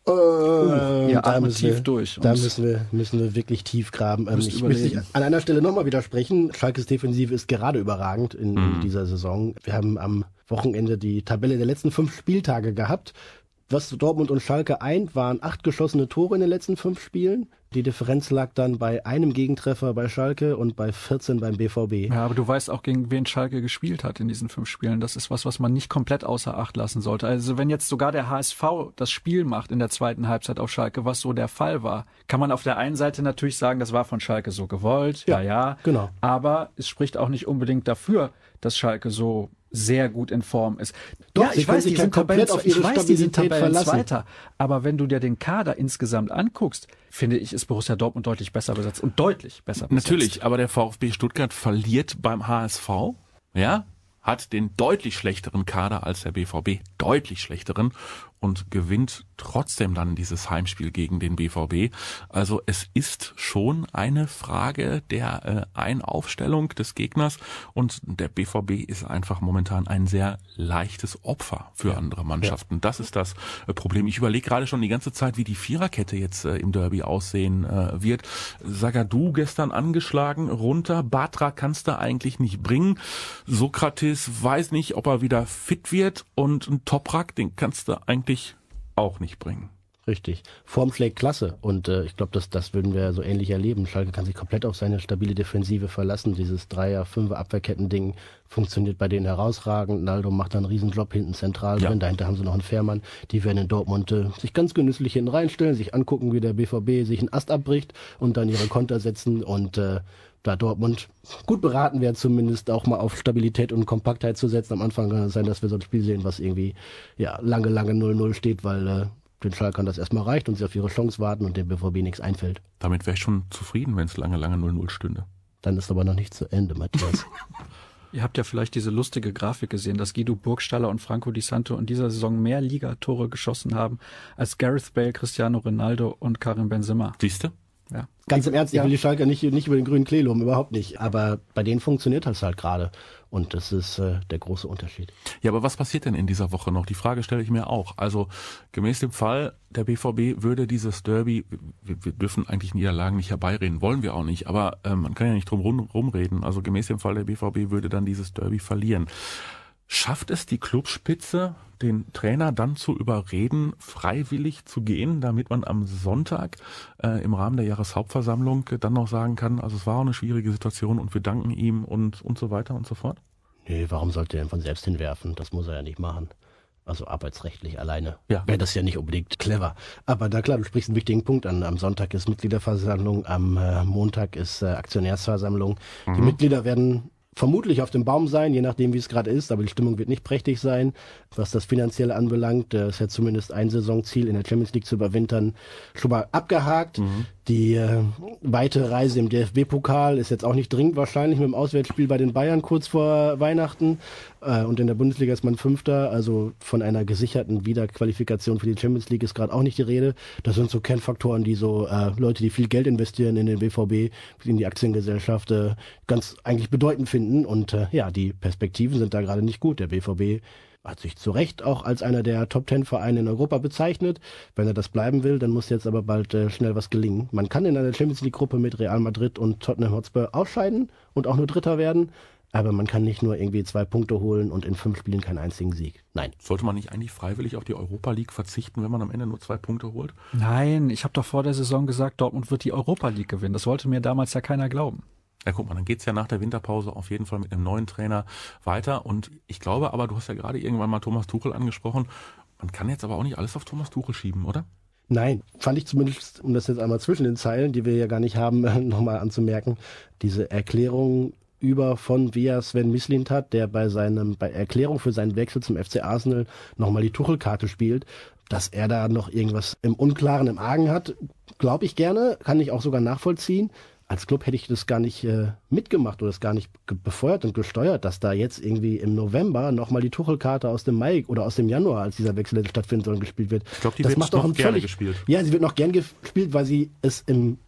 S4: Äh,
S2: ja,
S4: da müssen
S2: tief
S4: wir,
S2: durch.
S4: Da müssen wir, müssen wir wirklich tief graben. Ähm, ich
S2: überlegen.
S4: möchte an einer Stelle nochmal widersprechen. Schalkes Defensive ist gerade überragend in,
S3: Mhm.
S4: in dieser Saison. Wir haben am Wochenende die Tabelle der letzten fünf Spieltage gehabt. Was Dortmund und Schalke eint, waren acht geschossene Tore in den letzten fünf Spielen. Die Differenz lag dann bei einem Gegentreffer bei Schalke und bei vierzehn beim B V B.
S2: Ja, aber du weißt auch, gegen wen Schalke gespielt hat in diesen fünf Spielen. Das ist was, was man nicht komplett außer Acht lassen sollte. Also wenn jetzt sogar der H S V das Spiel macht in der zweiten Halbzeit auf Schalke, was so der Fall war, kann man auf der einen Seite natürlich sagen, das war von Schalke so gewollt. Ja, ja. ja.
S4: Genau.
S2: Aber es spricht auch nicht unbedingt dafür, dass Schalke so sehr gut in Form ist.
S4: Doch,
S2: ja,
S4: sie
S2: ich weiß,
S4: sich
S2: die sind
S4: komplett
S2: Tabellen,
S4: auf ihre
S2: ich weiß, die sind
S4: Stabilität verlassen.
S2: Tabellenzweiter. Aber wenn du dir den Kader insgesamt anguckst, finde ich, ist Borussia Dortmund deutlich besser besetzt und deutlich besser besetzt.
S3: Natürlich, aber der VfB Stuttgart verliert beim H S V, ja, hat den deutlich schlechteren Kader als der B V B, deutlich schlechteren, und gewinnt trotzdem dann dieses Heimspiel gegen den B V B. Also es ist schon eine Frage der äh, Einaufstellung des Gegners, und der B V B ist einfach momentan ein sehr leichtes Opfer für andere Mannschaften. Ja. Das ist das äh, Problem. Ich überlege gerade schon die ganze Zeit, wie die Viererkette jetzt äh, im Derby aussehen äh, wird. Zagadou gestern angeschlagen, runter. Batra kannst du eigentlich nicht bringen. Sokrates weiß nicht, ob er wieder fit wird, und ein Toprak, den kannst du eigentlich auch nicht bringen.
S4: Richtig. Form schlägt Klasse, und äh, ich glaube, das, das würden wir so ähnlich erleben. Schalke kann sich komplett auf seine stabile Defensive verlassen. Dieses Dreier-, Fünfer Abwehrketten-Ding funktioniert bei denen herausragend. Naldo macht da einen Riesenjob hinten zentral
S3: Ja.
S4: drin. Dahinter haben sie noch einen Fährmann. Die werden in Dortmund äh, sich ganz genüsslich hinten reinstellen, sich angucken, wie der B V B sich einen Ast abbricht und dann ihre Konter setzen, und äh, da Dortmund gut beraten wäre, zumindest auch mal auf Stabilität und Kompaktheit zu setzen. Am Anfang kann es sein, dass wir so ein Spiel sehen, was irgendwie ja lange, lange null null steht, weil äh, den Schalkern das erstmal reicht und sie auf ihre Chance warten und dem B V B nichts einfällt.
S3: Damit wäre ich schon zufrieden, wenn es lange, lange null null stünde.
S4: Dann ist aber noch nicht zu Ende, Matthias.
S2: Ihr habt ja vielleicht diese lustige Grafik gesehen, dass Guido Burgstaller und Franco Di Santo in dieser Saison mehr Ligatore geschossen haben als Gareth Bale, Cristiano Ronaldo und Karim Benzema.
S3: Siehste?
S2: Ja.
S4: Ganz im Ernst, ich
S2: Ja.
S4: will die Schalker nicht, nicht über den grünen Klee loben, überhaupt nicht. Aber bei denen funktioniert das halt gerade. Und das ist äh, der große Unterschied.
S3: Ja, aber was passiert denn in dieser Woche noch? Die Frage stelle ich mir auch. Also gemäß dem Fall, der B V B würde dieses Derby, wir, wir dürfen eigentlich Niederlagen nicht herbeireden, wollen wir auch nicht, aber äh, man kann ja nicht drum rum, rumreden. Also gemäß dem Fall, der B V B würde dann dieses Derby verlieren. Schafft es die Clubspitze, den Trainer dann zu überreden, freiwillig zu gehen, damit man am Sonntag äh, im Rahmen der Jahreshauptversammlung dann noch sagen kann, also es war auch eine schwierige Situation und wir danken ihm und und so weiter und so fort?
S4: Nee, warum sollte er denn von selbst hinwerfen? Das muss er ja nicht machen. Also arbeitsrechtlich alleine
S3: Ja.
S4: wäre das ja nicht unbedingt clever. Aber da klar, du sprichst einen wichtigen Punkt an. Am Sonntag ist Mitgliederversammlung, am äh, Montag ist äh, Aktionärsversammlung. Mhm. Die Mitglieder werden vermutlich auf dem Baum sein, je nachdem wie es gerade ist, aber die Stimmung wird nicht prächtig sein. Was das Finanzielle anbelangt, äh, ist ja zumindest ein Saisonziel, in der Champions League zu überwintern, schon mal abgehakt. Mhm. Die äh, weite Reise im D F B-Pokal ist jetzt auch nicht dringend wahrscheinlich, mit dem Auswärtsspiel bei den Bayern kurz vor Weihnachten. Äh, und in der Bundesliga ist man Fünfter, also von einer gesicherten Wiederqualifikation für die Champions League ist gerade auch nicht die Rede. Das sind so Kernfaktoren, die so äh, Leute, die viel Geld investieren in den B V B, in die Aktiengesellschaft, äh, ganz eigentlich bedeutend finden. Und äh, ja, die Perspektiven sind da gerade nicht gut. Der B V B hat sich zu Recht auch als einer der Top-Ten-Vereine in Europa bezeichnet. Wenn er das bleiben will, dann muss jetzt aber bald äh, schnell was gelingen. Man kann in einer Champions-League-Gruppe mit Real Madrid und Tottenham Hotspur ausscheiden und auch nur Dritter werden, aber man kann nicht nur irgendwie zwei Punkte holen und in fünf Spielen keinen einzigen Sieg. Nein.
S3: Sollte man nicht eigentlich freiwillig auf die Europa League verzichten, wenn man am Ende nur zwei Punkte holt?
S2: Nein, ich habe doch vor der Saison gesagt, Dortmund wird die Europa League gewinnen. Das wollte mir damals ja keiner glauben.
S3: Ja, guck mal, dann geht's ja nach der Winterpause auf jeden Fall mit einem neuen Trainer weiter. Und ich glaube aber, du hast ja gerade irgendwann mal Thomas Tuchel angesprochen, man kann jetzt aber auch nicht alles auf Thomas Tuchel schieben, oder?
S4: Nein, fand ich zumindest, um das jetzt einmal zwischen den Zeilen, die wir ja gar nicht haben, nochmal anzumerken, diese Erklärung über von via Sven Mislintat, der bei seinem bei Erklärung für seinen Wechsel zum F C Arsenal nochmal die Tuchel-Karte spielt, dass er da noch irgendwas im Unklaren im Argen hat, glaube ich gerne, kann ich auch sogar nachvollziehen. Als Club hätte ich das gar nicht äh, mitgemacht oder das gar nicht ge- befeuert und gesteuert, dass da jetzt irgendwie im November nochmal die Tuchel-Karte aus dem Mai oder aus dem Januar, als dieser Wechsel stattfinden soll, gespielt wird.
S3: Ich glaube, die
S4: das
S3: wird
S4: macht
S3: noch
S4: doch
S3: gerne
S4: völlig,
S3: gespielt.
S4: Ja, sie wird noch gern gespielt, weil sie es im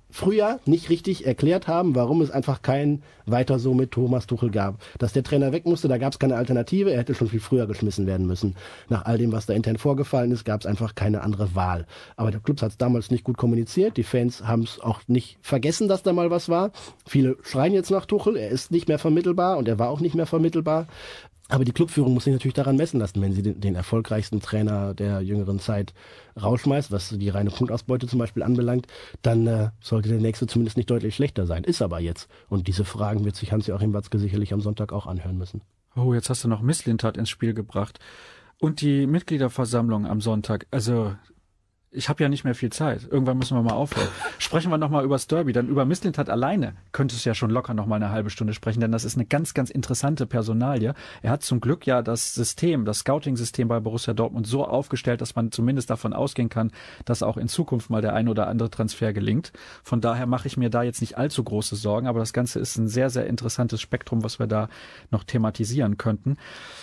S4: früher nicht richtig erklärt haben, warum es einfach kein weiter so mit Thomas Tuchel gab. Dass der Trainer weg musste, da gab es keine Alternative, er hätte schon viel früher geschmissen werden müssen. Nach all dem, was da intern vorgefallen ist, gab es einfach keine andere Wahl. Aber der Club hat es damals nicht gut kommuniziert, die Fans haben es auch nicht vergessen, dass da mal was war. Viele schreien jetzt nach Tuchel, er ist nicht mehr vermittelbar und er war auch nicht mehr vermittelbar. Aber die Clubführung muss sich natürlich daran messen lassen, wenn sie den, den erfolgreichsten Trainer der jüngeren Zeit rausschmeißt, was die reine Punktausbeute zum Beispiel anbelangt, dann äh, sollte der nächste zumindest nicht deutlich schlechter sein. Ist aber jetzt. Und diese Fragen wird sich Hans-Joachim Watzke sicherlich am Sonntag auch anhören müssen.
S2: Oh, jetzt hast du noch Mislintat ins Spiel gebracht. Und die Mitgliederversammlung am Sonntag. Also ich habe ja nicht mehr viel Zeit. Irgendwann müssen wir mal aufhören. Sprechen wir nochmal über das Derby. Dann über Mislintat alleine könntest du ja schon locker nochmal eine halbe Stunde sprechen, denn das ist eine ganz, ganz interessante Personalie. Er hat zum Glück ja das System, das Scouting-System bei Borussia Dortmund so aufgestellt, dass man zumindest davon ausgehen kann, dass auch in Zukunft mal der ein oder andere Transfer gelingt. Von daher mache ich mir da jetzt nicht allzu große Sorgen, aber das Ganze ist ein sehr, sehr interessantes Spektrum, was wir da noch thematisieren könnten.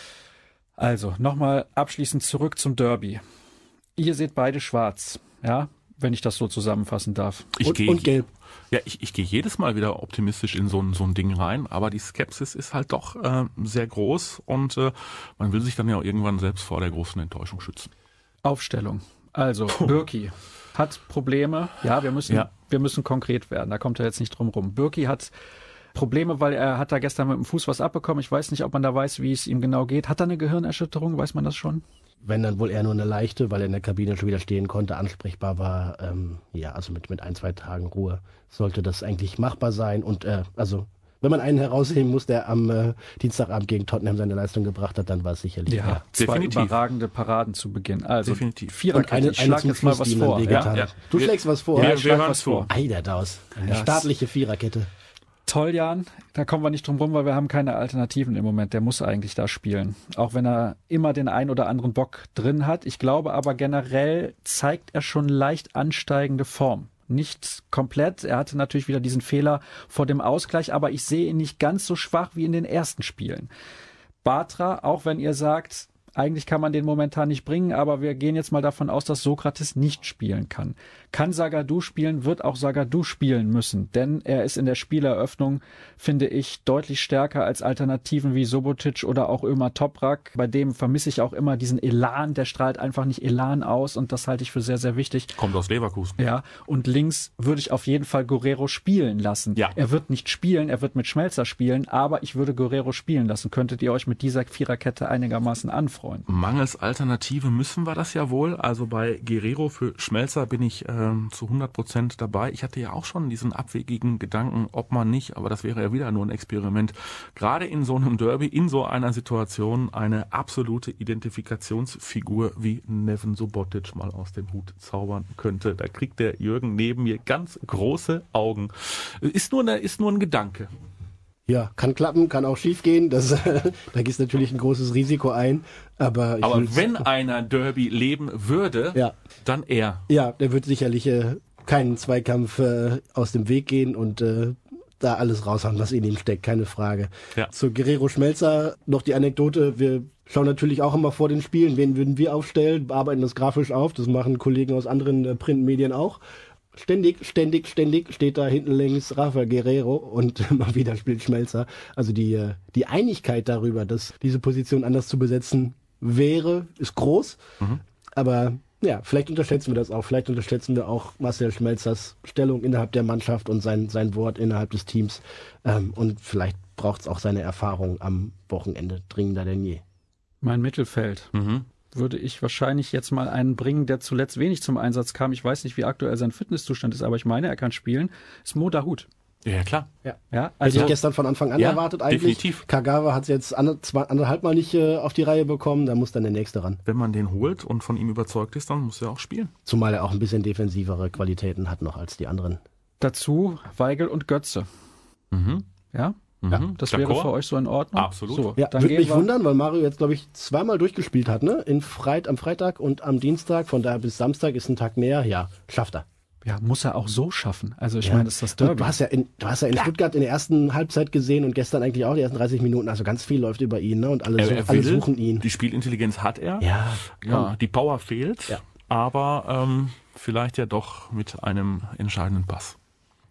S2: Also, nochmal abschließend zurück zum Derby. Ihr seht beide schwarz, ja, wenn ich das so zusammenfassen darf.
S3: Ich
S4: und,
S3: gehe,
S4: und gelb.
S3: Ja, ich, ich gehe jedes Mal wieder optimistisch in so ein, so ein Ding rein, aber die Skepsis ist halt doch äh, sehr groß und äh, man will sich dann ja auch irgendwann selbst vor der großen Enttäuschung schützen.
S2: Aufstellung. Also, Bürki hat Probleme. Ja, wir müssen, ja. wir müssen konkret werden, da kommt er jetzt nicht drum rum. Bürki hat Probleme, weil er hat da gestern mit dem Fuß was abbekommen. Ich weiß nicht, ob man da weiß, wie es ihm genau geht. Hat er eine Gehirnerschütterung? Weiß man das schon?
S4: Wenn, dann wohl eher nur eine leichte, weil er in der Kabine schon wieder stehen konnte, ansprechbar war. Ähm, ja, also mit, mit ein, zwei Tagen Ruhe sollte das eigentlich machbar sein. Und äh, also, wenn man einen herausheben muss, der am äh, Dienstagabend gegen Tottenham seine Leistung gebracht hat, dann war es sicherlich.
S2: Ja,
S4: ja.
S2: zwei
S3: Definitiv.
S2: überragende Paraden zu Beginn. Also,
S3: Definitiv.
S2: Viererkette.
S4: Eine,
S2: Ich schlag
S4: eine
S2: jetzt mal was vor.
S4: Ja?
S3: Ja.
S4: Du schlägst was vor.
S3: Wir,
S2: Ja,
S3: wir,
S2: ich schlag
S3: hören
S2: was vor.
S4: Eiderdaus. Eine
S2: Ja,
S4: staatliche Viererkette.
S2: Toll, Jan. Da kommen wir nicht drum rum, weil wir haben keine Alternativen im Moment. Der muss eigentlich da spielen. Auch wenn er immer den ein oder anderen Bock drin hat. Ich glaube aber generell zeigt er schon leicht ansteigende Form. Nicht komplett. Er hatte natürlich wieder diesen Fehler vor dem Ausgleich, aber ich sehe ihn nicht ganz so schwach wie in den ersten Spielen. Bartra, auch wenn ihr sagt, eigentlich kann man den momentan nicht bringen, aber wir gehen jetzt mal davon aus, dass Sokrates nicht spielen kann. Kann Zagadou spielen, wird auch Zagadou spielen müssen, denn er ist in der Spieleröffnung, finde ich, deutlich stärker als Alternativen wie Subotic oder auch Ömer Toprak. Bei dem vermisse ich auch immer diesen Elan, der strahlt einfach nicht Elan aus und das halte ich für sehr, sehr wichtig.
S3: Kommt aus Leverkusen.
S2: Ja, und links würde ich auf jeden Fall Guerrero spielen lassen.
S3: Ja.
S2: Er wird nicht spielen, er wird mit Schmelzer spielen, aber ich würde Guerrero spielen lassen. Könntet ihr euch mit dieser Viererkette einigermaßen anfreunden?
S3: Mangels Alternative müssen wir das ja wohl. Also bei Guerrero für Schmelzer bin ich ähm, zu hundert Prozent dabei. Ich hatte ja auch schon diesen abwegigen Gedanken, ob man nicht, aber das wäre ja wieder nur ein Experiment, gerade in so einem Derby, in so einer Situation eine absolute Identifikationsfigur wie Neven Subotic mal aus dem Hut zaubern könnte. Da kriegt der Jürgen neben mir ganz große Augen. Ist nur, eine, ist nur ein Gedanke.
S4: Ja, kann klappen, kann auch schief gehen. Das, da gehst natürlich ein großes Risiko ein. Aber, ich
S3: aber wenn einer Derby leben würde,
S4: ja.
S3: dann er.
S4: Ja, der wird sicherlich äh, keinen Zweikampf äh, aus dem Weg gehen und äh, da alles raushauen, was in ihm steckt, keine Frage.
S3: Ja.
S4: Zu Guerrero Schmelzer noch die Anekdote. Wir schauen natürlich auch immer vor den Spielen, wen würden wir aufstellen, bearbeiten das grafisch auf. Das machen Kollegen aus anderen äh, Printmedien auch. Ständig, ständig, ständig steht da hinten links Rafael Guerrero und mal wieder spielt Schmelzer. Also die, die Einigkeit darüber, dass diese Position anders zu besetzen wäre, ist groß. Mhm. Aber ja, vielleicht unterschätzen wir das auch. Vielleicht unterschätzen wir auch Marcel Schmelzers Stellung innerhalb der Mannschaft und sein, sein Wort innerhalb des Teams. Ähm, und vielleicht braucht es auch seine Erfahrung am Wochenende dringender denn je.
S2: Mein Mittelfeld. Mhm. Würde ich wahrscheinlich jetzt mal einen bringen, der zuletzt wenig zum Einsatz kam. Ich weiß nicht, wie aktuell sein Fitnesszustand ist, aber ich meine, er kann spielen. Ist Mo Dahoud.
S3: Ja, klar.
S4: Ja,
S2: ja
S4: also hätte ich gestern von Anfang an ja, erwartet eigentlich.
S3: Definitiv.
S4: Kagawa hat es jetzt ander, zwei, anderthalb Mal nicht äh, auf die Reihe bekommen, da muss dann der Nächste ran.
S3: Wenn man den holt und von ihm überzeugt ist, dann muss er auch spielen.
S4: Zumal er auch ein bisschen defensivere Qualitäten hat noch als die anderen.
S2: Dazu Weigl und Götze.
S3: Mhm.
S2: Ja? Ja, das wäre für euch so in Ordnung?
S3: Absolut.
S2: So,
S4: ja,
S2: dann
S4: würde mich
S2: wir
S4: wundern, weil Mario jetzt, glaube ich, zweimal durchgespielt hat, ne? In Freit, am Freitag und am Dienstag, von daher bis Samstag ist ein Tag mehr. Ja, schafft er.
S2: Ja, muss er auch so schaffen. Also ich
S4: ja.
S2: meine, das ist das Derby.
S4: Und du hast ja in, du hast ja in ja. Stuttgart in der ersten Halbzeit gesehen und gestern eigentlich auch die ersten dreißig Minuten. Also ganz viel läuft über ihn, ne? Und alle,
S3: er,
S4: so,
S3: er
S4: alle
S3: will,
S4: suchen ihn.
S3: Die Spielintelligenz hat er.
S4: Ja,
S3: ja die Power fehlt.
S4: Ja.
S3: Aber ähm, vielleicht ja doch mit einem entscheidenden Pass.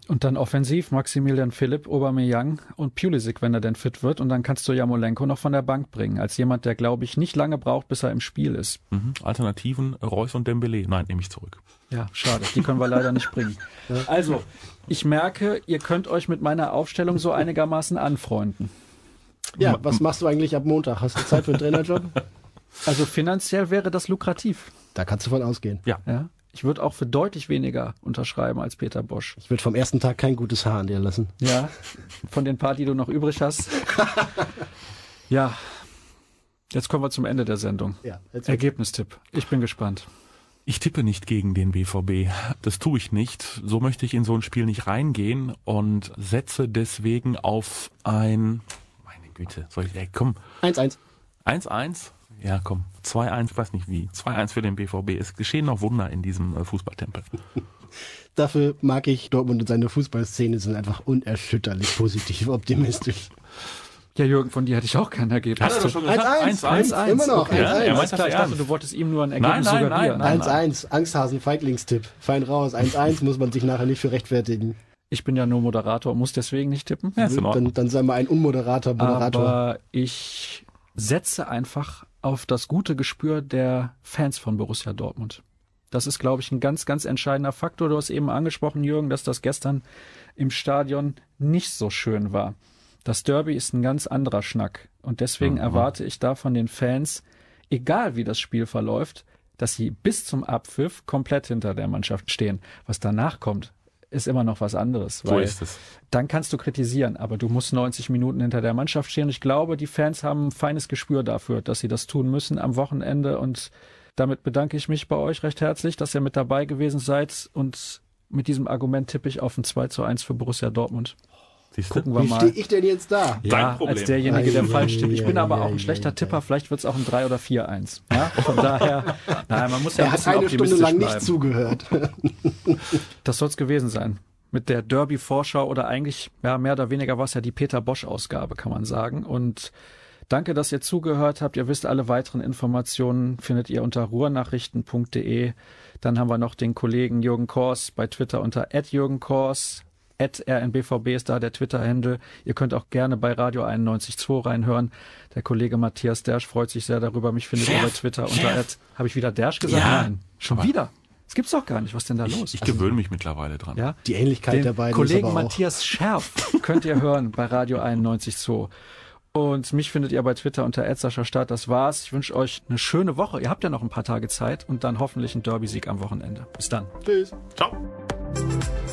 S2: Und dann offensiv Maximilian Philipp, Aubameyang und Pulisic, wenn er denn fit wird. Und dann kannst du Yarmolenko noch von der Bank bringen. Als jemand, der, glaube ich, nicht lange braucht, bis er im Spiel ist.
S3: Mhm. Alternativen Reus und Dembélé. Nein, nehme ich zurück.
S2: Ja, schade. Die können wir leider nicht bringen. Also, ich merke, ihr könnt euch mit meiner Aufstellung so einigermaßen anfreunden.
S4: Ja, was machst du eigentlich ab Montag? Hast du Zeit für einen Trainerjob?
S2: Also finanziell wäre das lukrativ.
S4: Da kannst du von ausgehen.
S3: Ja.
S2: Ja. Ich würde auch für deutlich weniger unterschreiben als Peter Bosz.
S4: Ich würde vom ersten Tag kein gutes Haar an dir lassen.
S2: Ja, von den paar, die du noch übrig hast. Ja, jetzt kommen wir zum Ende der Sendung.
S4: Ja,
S2: Ergebnistipp. Ich bin gespannt.
S3: Ich tippe nicht gegen den B V B. Das tue ich nicht. So möchte ich in so ein Spiel nicht reingehen und setze deswegen auf ein... Meine Güte, soll ich... Ey, komm.
S4: eins eins.
S3: eins eins? Ja, komm. zwei eins, weiß nicht wie. zwei eins für den B V B. Es geschehen noch Wunder in diesem äh, Fußballtempel.
S4: Dafür mag ich Dortmund und seine Fußballszene sind einfach unerschütterlich positiv optimistisch.
S2: Ja, Jürgen, von dir hätte ich auch kein Ergebnis.
S3: Hat er doch schon gesagt?
S4: eins eins. Immer noch.
S2: Okay.
S4: eins eins.
S3: Ja,
S2: Alles klar, ich dachte,
S3: ernst.
S2: du wolltest ihm nur ein Ergebnis
S3: Nein, nein,
S2: suggerieren.
S3: nein,
S4: eins eins. Angsthasen, Feiglingstipp. Fein raus. eins eins muss man sich nachher nicht für rechtfertigen.
S2: Ich bin ja nur Moderator, muss deswegen nicht tippen.
S3: Ja, ist in Ordnung.
S4: Dann, dann sei mal ein unmoderater Moderator.
S2: Aber ich setze einfach auf das gute Gespür der Fans von Borussia Dortmund. Das ist, glaube ich, ein ganz, ganz entscheidender Faktor. Du hast eben angesprochen, Jürgen, dass das gestern im Stadion nicht so schön war. Das Derby ist ein ganz anderer Schnack. Und deswegen
S3: Mhm.
S2: erwarte ich da von den Fans, egal wie das Spiel verläuft, dass sie bis zum Abpfiff komplett hinter der Mannschaft stehen. Was danach kommt, ist immer noch was anderes.
S3: So
S2: weil
S3: ist es.
S2: Dann kannst du kritisieren, aber du musst neunzig Minuten hinter der Mannschaft stehen. Ich glaube, die Fans haben ein feines Gespür dafür, dass sie das tun müssen am Wochenende. Und damit bedanke ich mich bei euch recht herzlich, dass ihr mit dabei gewesen seid. Und mit diesem Argument tippe ich auf ein zwei zu eins für Borussia Dortmund.
S3: Siehst du?
S2: Gucken wir
S4: Wie
S2: mal.
S4: stehe ich denn jetzt da?
S2: Ja,
S3: Problem.
S2: als derjenige, der
S4: Ei,
S2: falsch
S4: ei,
S2: tippt. Ich
S4: ei,
S2: bin aber
S4: ei,
S2: auch ein
S4: ei,
S2: schlechter
S4: ei,
S2: Tipper. Vielleicht wird es auch ein drei oder vier eins. Ja, von daher, nein, man muss ja
S4: Er
S2: ein
S4: hat
S2: bisschen
S4: eine Stunde
S2: optimistisch
S4: lang
S2: bleiben.
S4: nicht zugehört.
S2: Das soll es gewesen sein. Mit der Derby-Vorschau oder eigentlich, ja, mehr oder weniger war es ja die Peter Bosz-Ausgabe, kann man sagen. Und danke, dass ihr zugehört habt. Ihr wisst, alle weiteren Informationen findet ihr unter ruhrnachrichten punkt de. Dann haben wir noch den Kollegen Jürgen Kors bei Twitter unter at Jürgen Kors. at R N B V B ist da der Twitter-Handle. Ihr könnt auch gerne bei Radio einundneunzig Komma zwei reinhören. Der Kollege Matthias Dersch freut sich sehr darüber. Mich findet ihr bei Twitter unter at. Habe ich wieder Dersch gesagt?
S3: Ja,
S2: Nein. Schon
S3: aber-
S2: wieder? Das gibt's doch gar nicht. Was denn da los?
S3: Ich, ich gewöhne mich mittlerweile dran.
S2: Ja?
S4: Die Ähnlichkeit
S2: Den
S4: der beiden
S2: Kollegen
S4: ist aber auch...
S2: Matthias Scherf könnt ihr hören bei Radio einundneunzig Komma zwei. Und mich findet ihr bei Twitter unter at Sascha Staat. Das war's. Ich wünsche euch eine schöne Woche. Ihr habt ja noch ein paar Tage Zeit und dann hoffentlich einen Derby-Sieg am Wochenende. Bis dann.
S4: Tschüss.
S3: Ciao.